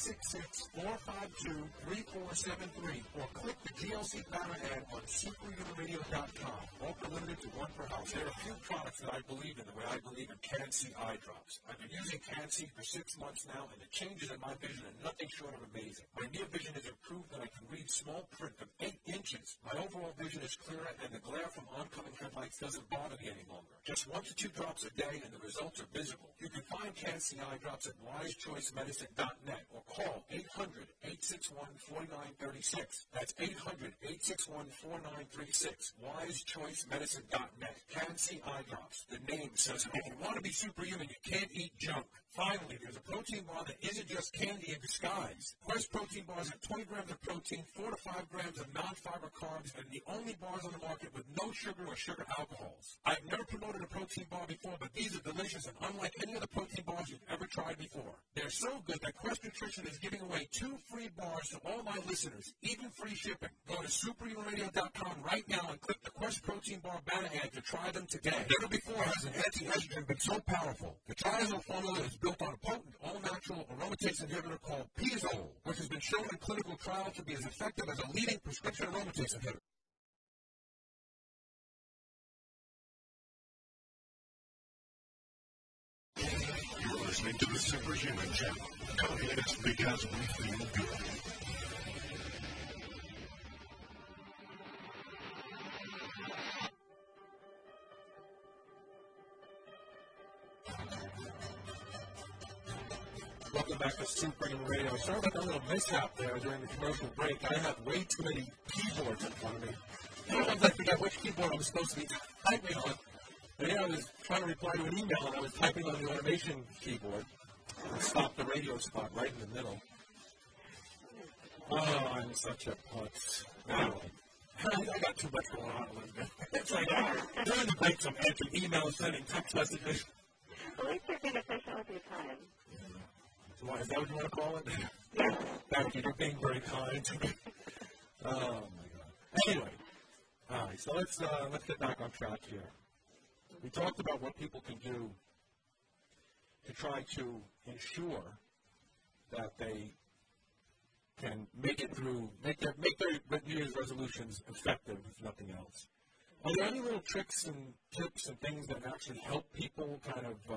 866-452-3473 or click the GLC banner ad on superhumanradio.com. Offer limited to one per house. There are a few products that I believe in the way I believe in Can-C eye drops. I've been using Can-C for 6 months now, and the changes in my vision are nothing short of amazing. My near vision is improved, and I can read small print of 8 inches. My overall vision is clearer, and the glare from oncoming headlights doesn't bother me any longer. Just 1 to 2 drops a day, and the results are visible. You can find Can-C eye drops at wisechoicemedicine.net or call 800-861-4936. That's 800-861-4936. wisechoicemedicine.net. Can-C eye drops. The name says, if you want to be superhuman, you can't eat junk. Finally, there's a protein bar that isn't just candy in disguise. Quest protein bars have 20 grams of protein, 4 to 5 grams of non-fiber carbs, and the only bars on the market with no sugar or sugar alcohols. I've never promoted a protein bar before, but these are delicious and unlike any other protein bars you've ever tried before. They're so good that Quest Nutrition is giving away 2 free bars to all my listeners, even free shipping. Go to superhumanradio.com right now and click the Quest Protein Bar banner ad to try them today. Never before has an anti-estrogen been so powerful. The triazole formula is built on a potent, all-natural aromatase inhibitor called Pizole, which has been shown in clinical trials to be as effective as a leading prescription aromatase inhibitor. You're listening to the Superhuman Channel. Come in because we feel good. Welcome back to Superhuman Radio. Sorry about that little mishap there during the commercial break. I have way too many keyboards in front of me. Sometimes I forget which keyboard I'm supposed to be typing on. And here I was trying to reply to an email, and I was typing on the automation keyboard. And stopped the radio spot right in the middle. Oh, I'm such a putz. Anyway, I got too much going on. It's like, during the breaks, I'm answering emails, sending text messages. At least you're being efficient with your time. Is that what you want to call it? Yes. Thank you. You're being very kind to me. Oh, my God. Anyway, all right, so let's get back on track here. We talked about what people can do to try to ensure that they can make it through, make their New Year's resolutions effective, if nothing else. Are there any little tricks and tips and things that actually help people kind of,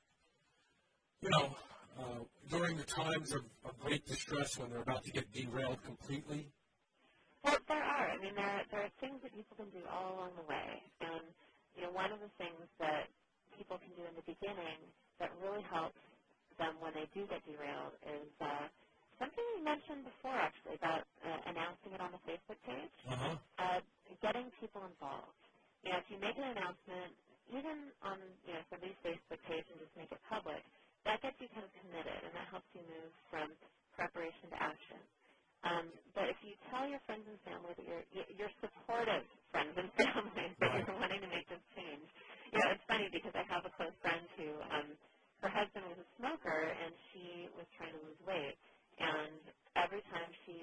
during the times of great distress when they're about to get derailed completely? Well, there are. I mean, there are things that people can do all along the way. And, one of the things that people can do in the beginning that really helps them when they do get derailed is something we mentioned before, actually, about announcing it on the Facebook page. Getting people involved. If you make an announcement, even on somebody's Facebook page and just make it public, that gets you kind of committed, and that helps you move from preparation to action. But if you tell your friends and family that you're supportive friends and family that you're wanting to make this change, it's funny because I have a close friend who, her husband was a smoker, and she was trying to lose weight. And every time she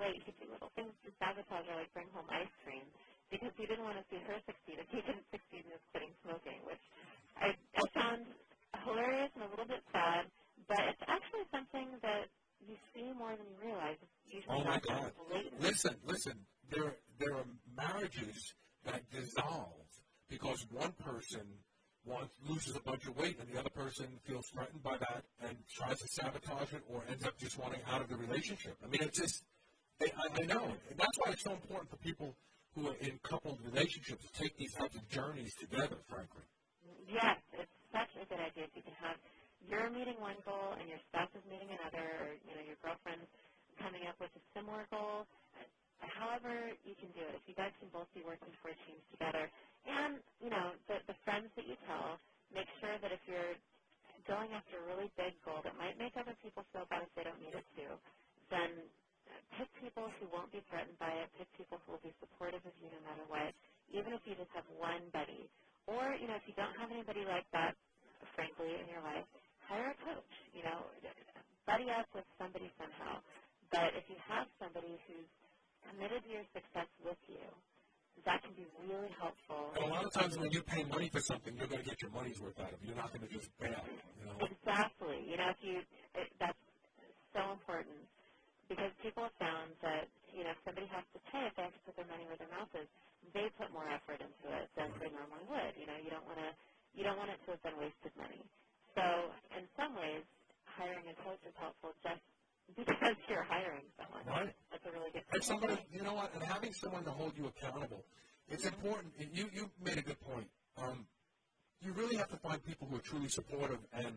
late, he'd do little things to sabotage her, like bring home ice cream, because he didn't want to see her succeed if he didn't succeed in quitting smoking, which I found hilarious and a little bit sad, but it's actually something that you see more than you realize. It's usually not just blatant. Listen. There are marriages that dissolve because one person loses a bunch of weight and the other person feels threatened by that and tries to sabotage it or ends up just wanting out of the relationship. I mean, it's just, I know. And that's why it's so important for people who are in coupled relationships to take these types of journeys together, frankly. Yes, it's such a good idea. If you can have, you're meeting one goal and your spouse is meeting another, or, your girlfriend's coming up with a similar goal, however you can do it. If you guys can both be working towards change together. And, the friends that you tell, make sure that if you're going after a really big goal that might make other people feel bad if they don't need it to, then pick people who won't be threatened by it, pick people who will be supportive of you no matter what, even if you just have one buddy. Or, if you don't have anybody like that, frankly, in your life, hire a coach, buddy up with somebody somehow. But if you have somebody who's committed to your success with you, that can be really helpful. And a lot of times when you pay money for something, you're going to get your money's worth out of it. You're not going to just bail. Exactly. That's so important because people have found that, if somebody has to pay, if they have to put their money where their mouth is, they put more effort into it than they normally would. You don't want it to have been wasted money. So in some ways, hiring a coach is helpful just because you're hiring someone. Right. That's a really good And somebody, and having someone to hold you accountable, it's important. And you made a good point. You really have to find people who are truly supportive and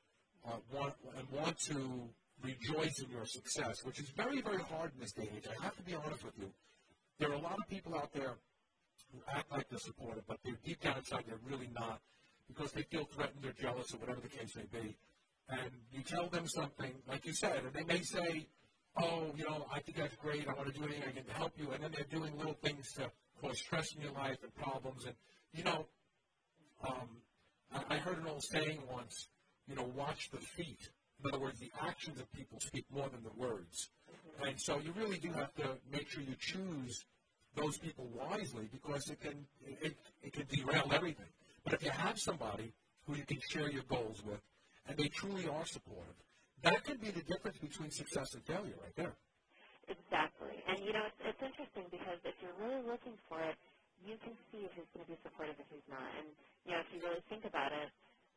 want to rejoice in your success, which is very, very hard in this day and age. I have to be honest with you. There are a lot of people out there who act like they're supportive, but they're deep down inside they're really not because they feel threatened or jealous or whatever the case may be. And you tell them something, like you said, and they may say, oh, I think that's great. I want to do anything I can to help you. And then they're doing little things to cause stress in your life and problems. And, I heard an old saying once, watch the feet. In other words, the actions of people speak more than the words. And so you really do have to make sure you choose those people wisely because it can derail everything. But if you have somebody who you can share your goals with, and they truly are supportive, that could be the difference between success and failure right there. Exactly. And, it's interesting because if you're really looking for it, you can see who's going to be supportive and who's not. And, if you really think about it,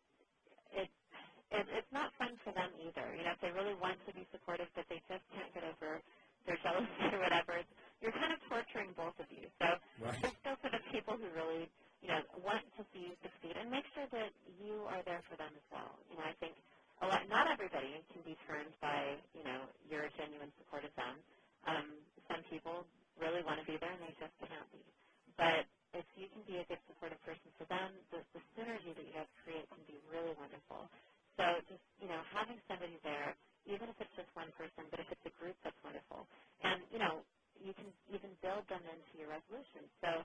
it's not fun for them either. If they really want to be supportive but they just can't get over their jealousy or whatever, you're kind of torturing both of you. So just go for the people who really, want to see you succeed and make sure that you are there for them as well. I think not everybody can be turned by, your genuine support of them. Some people really want to be there and they just can't be. But if you can be a good supportive person for them, the synergy that you guys create can be really wonderful. So just, having somebody there, even if it's just one person, but if it's a group, that's wonderful. And, you can even build them into your resolution. So,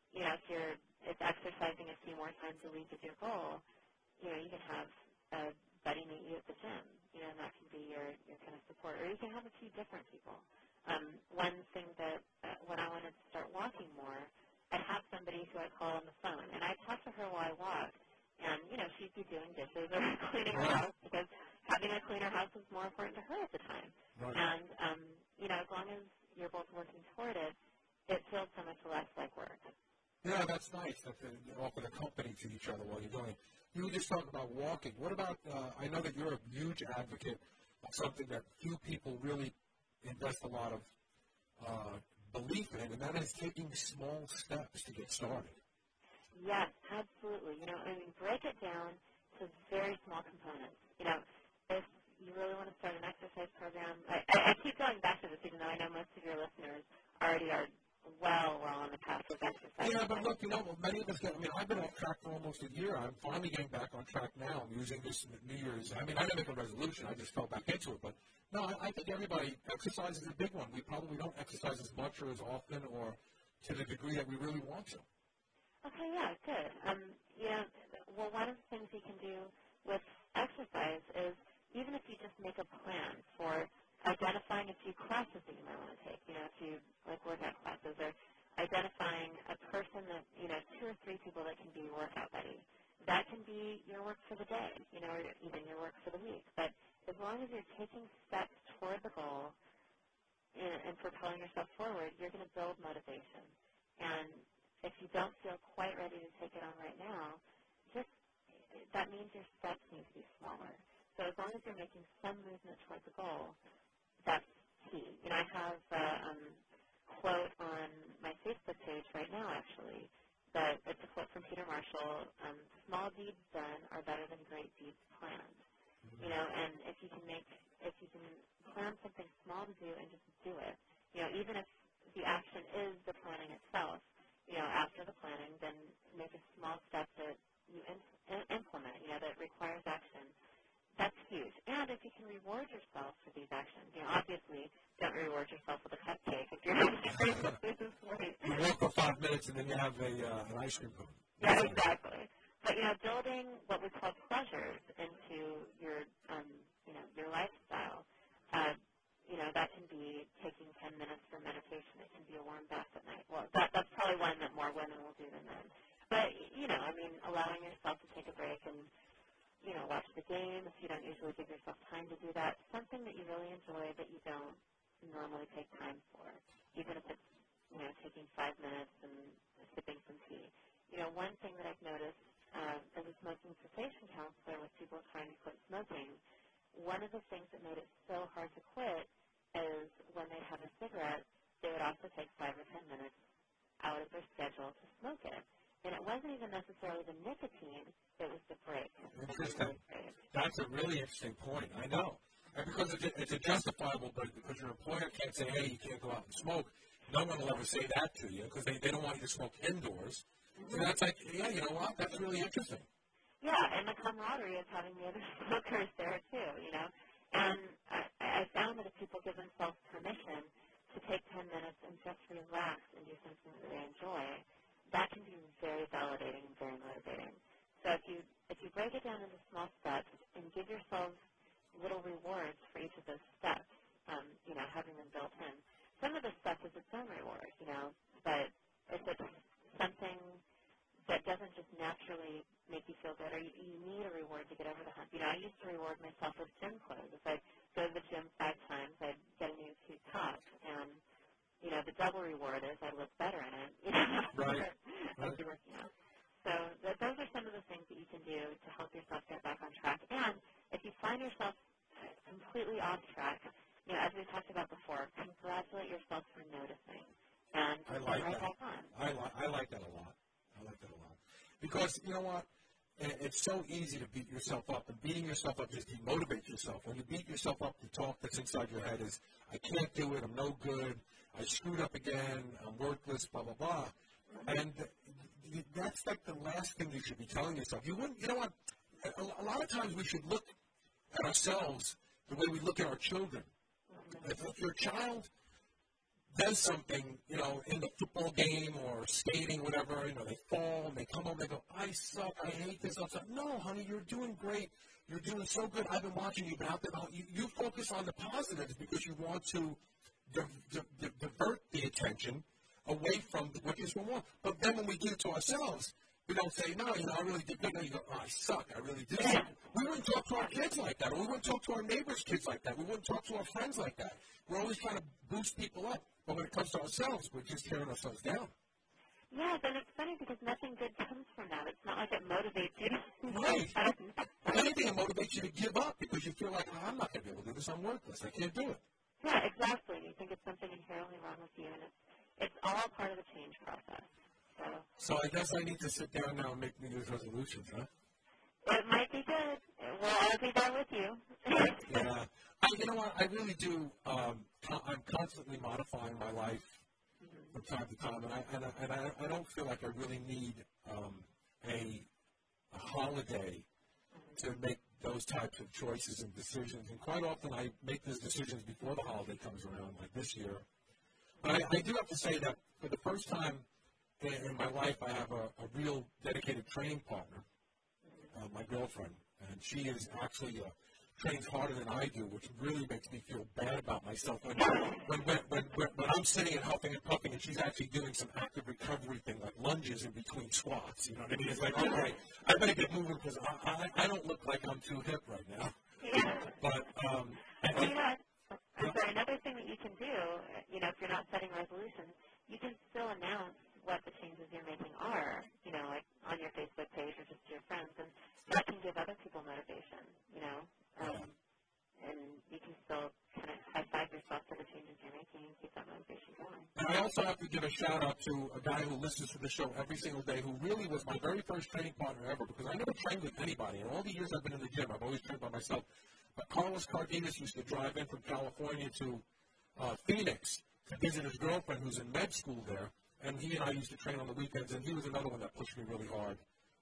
if it's exercising a few more times a week is your goal, you can have a buddy meet you at the gym, and that can be your kind of support. Or you can have a few different people. One thing that when I wanted to start walking more, I'd have somebody who I call on the phone, and I'd talk to her while I walked. And, she'd be doing dishes or cleaning her house because having a cleaner house was more important to her at the time. Right. And, as long as you're both working toward it, it feels so much less like work. Yeah, that's nice that they offer the company to each other while you're doing it. You were just talking about walking. What about, I know that you're a huge advocate of something that few people really invest a lot of belief in, and that is taking small steps to get started. Yes, absolutely. Break it down to very small components. If you really want to start an exercise program, I keep going back to this even though I know most of your listeners already are well on the path of exercise. Yeah, but look, many of us I've been off track for almost a year. I'm finally getting back on track now. I'm using this New Year's. I didn't make a resolution. I just fell back into it. But, no, I think everybody, exercise is a big one. We probably don't exercise as much or as often or to the degree that we really want to. Okay, yeah, good. One of the things you can do with exercise is even if you just make a plan for identifying a few classes that you might want to take, you know, a few like workout classes, or identifying a person that, you know, 2 or 3 people that can be your workout buddy. That can be your work for the day, you know, or even your work for the week. But as long as you're taking steps toward the goal and propelling yourself forward, you're going to build motivation. And if you don't feel quite ready to take it on right now, that means your steps need to be smaller. So as long as you're making some movement toward the goal, that's key. You know, I have a quote on my Facebook page right now, actually, that it's a quote from Peter Marshall: "Small deeds done are better than great deeds planned." You know, and if you can plan something small to do and just do it, you know, even if the action is the planning itself, you know, after the planning, then make a small step that you implement, you know, that requires action. That's huge. And if you can reward yourself for these actions, you know, obviously don't reward yourself with a cupcake if you're trying to lose weight. You walk for 5 minutes and then you have an ice cream cone. Yeah, exactly. But, you know, building what we call pleasures into your, you know, your lifestyle, you know, that can be taking 10 minutes for meditation. It can be a warm bath at night. Well, that's probably one that more women will do than men. But, you know, I mean, allowing yourself to take a break and, you know, watch the game if you don't usually give yourself time to do that. Something that you really enjoy that you don't normally take time for, even if it's, you know, taking 5 minutes and sipping some tea. You know, one thing that I've noticed as a smoking cessation counselor with people trying to quit smoking, one of the things that made it so hard to quit is when they have a cigarette, they would also take 5 or 10 minutes out of their schedule to smoke it. And it wasn't even necessarily the nicotine, it was the break. Interesting. That's a really interesting point. I know. And because it's a justifiable break, because your employer can't say, hey, you can't go out and smoke. No one will ever say that to you because they don't want you to smoke indoors. So that's like, yeah, you know what? That's really interesting. Yeah, and the camaraderie of having the other smokers there, too, you know. And I found that if people give themselves permission to take 10 minutes and just relax and do something that they enjoy, that can be very validating and very motivating. So if you break it down into small steps and give yourself little rewards for each of those steps, you know, having them built in. Some of the stuff is its own reward, you know, but if it's something that doesn't just naturally make you feel good, or you need a reward to get over the hump. You know, I used to reward myself with gym clothes. If I go to the gym 5 times, I'd get a new cute top, and you know, the double reward is I look better in it. You know, right. After working out. So those are some of the things that you can do to help yourself get back on track. And if you find yourself completely off track, you know, as we talked about before, congratulate yourself for noticing and I like right that. back on. I like that a lot. Because, you know what? It's so easy to beat yourself up, and beating yourself up just demotivates yourself. When you beat yourself up, the talk that's inside your head is, I can't do it, I'm no good, I screwed up again, I'm worthless, blah, blah, blah. And that's like the last thing you should be telling yourself. You know what? A lot of times we should look at ourselves the way we look at our children. If your child does something, you know, in the football game or skating, whatever, you know, they fall and they come home and they go, I suck, I hate this. No, honey, you're doing great. You're doing so good. I've been watching you, but you focus on the positives because you want to divert the attention away from what you're supposed to want. But then when we do it to ourselves, we don't say, no, you know, I really did good. No, you go, oh, I suck. I really did suck. We wouldn't talk to our kids like that, or we wouldn't talk to our neighbors' kids like that. We wouldn't talk to our friends like that. We're always trying to boost people up. But when it comes to ourselves, we're just tearing ourselves down. Yeah, but it's funny because nothing good comes from that. It's not like it motivates you. Right. If anything, it motivates you to give up because you feel like, oh, I'm not going to be able to do this. I'm worthless. I can't do it. Yeah, exactly. You think it's something inherently wrong with you, and it's all part of the change process. So I guess I need to sit down now and make New Year's resolutions, huh? It might be good. Well, I'll be there with you. Yeah. You know what? I really do. I'm constantly modifying my life from time to time, and I don't feel like I really need a holiday to make those types of choices and decisions. And quite often I make those decisions before the holiday comes around, like this year. But I do have to say that for the first time in my life, I have a real dedicated training partner, my girlfriend, and she is actually trains harder than I do, which really makes me feel bad about myself when I'm sitting and huffing and puffing and she's actually doing some active recovery thing like lunges in between squats. You know what I mean? It's like, all right, I better get moving because I don't look like I'm too hip right now. Yeah. But, I'm sorry, another thing that you can do, if you're not setting resolutions, you can still announce what the changes you're making are, like on your Facebook page or just to your friends, and that can give other people motivation, and you can still kind of high-five yourself for the changes you're making and keep that motivation going. And I also have to give a shout-out to a guy who listens to the show every single day who really was my very first training partner ever because I never trained with anybody. In all the years I've been in the gym, I've always trained by myself. But Carlos Cardenas used to drive in from California to Phoenix to visit his girlfriend who's in med school there. And he and I used to train on the weekends, and he was another one that pushed me really hard.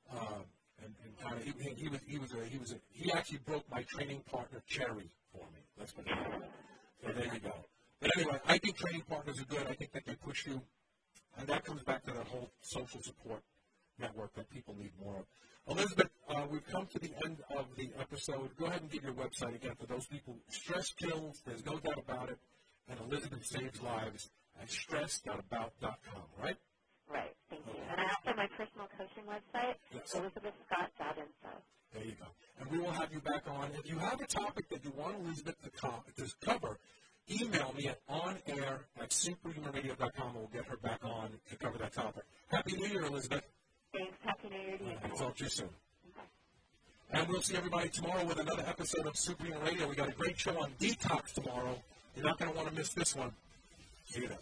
He actually broke my training partner cherry for me. Let's put it that way. So there you go. But anyway, I think training partners are good. I think that they push you, and that comes back to that whole social support network that people need more of. Elizabeth, we've come to the end of the episode. Go ahead and give your website again for those people. Stress kills. There's no doubt about it. And Elizabeth saves lives at stress.about.com, right? Right, thank you. And I also have my personal coaching website, elizabethscott.info. There you go. And we will have you back on. If you have a topic that you want Elizabeth to cover, email me at onair@superhumanradio.com and we'll get her back on to cover that topic. Happy New Year, Elizabeth. Thanks. Happy New Year to you. I'll talk to you soon. And we'll see everybody tomorrow with another episode of Superhuman Radio. We got a great show on detox tomorrow. You're not going to want to miss this one. See you then.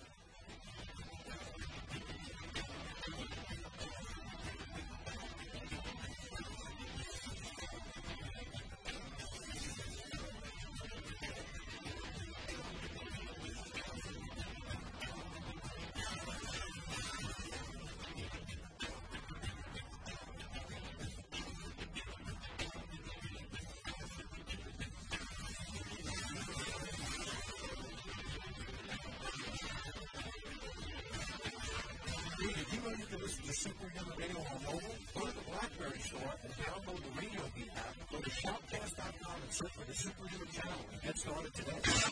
Did you know you can listen to Superhuman Radio on mobile? Go to the BlackBerry store and download the Radio Beat app. Go to Shoutcast.com and search for the Superhuman channel and get started today.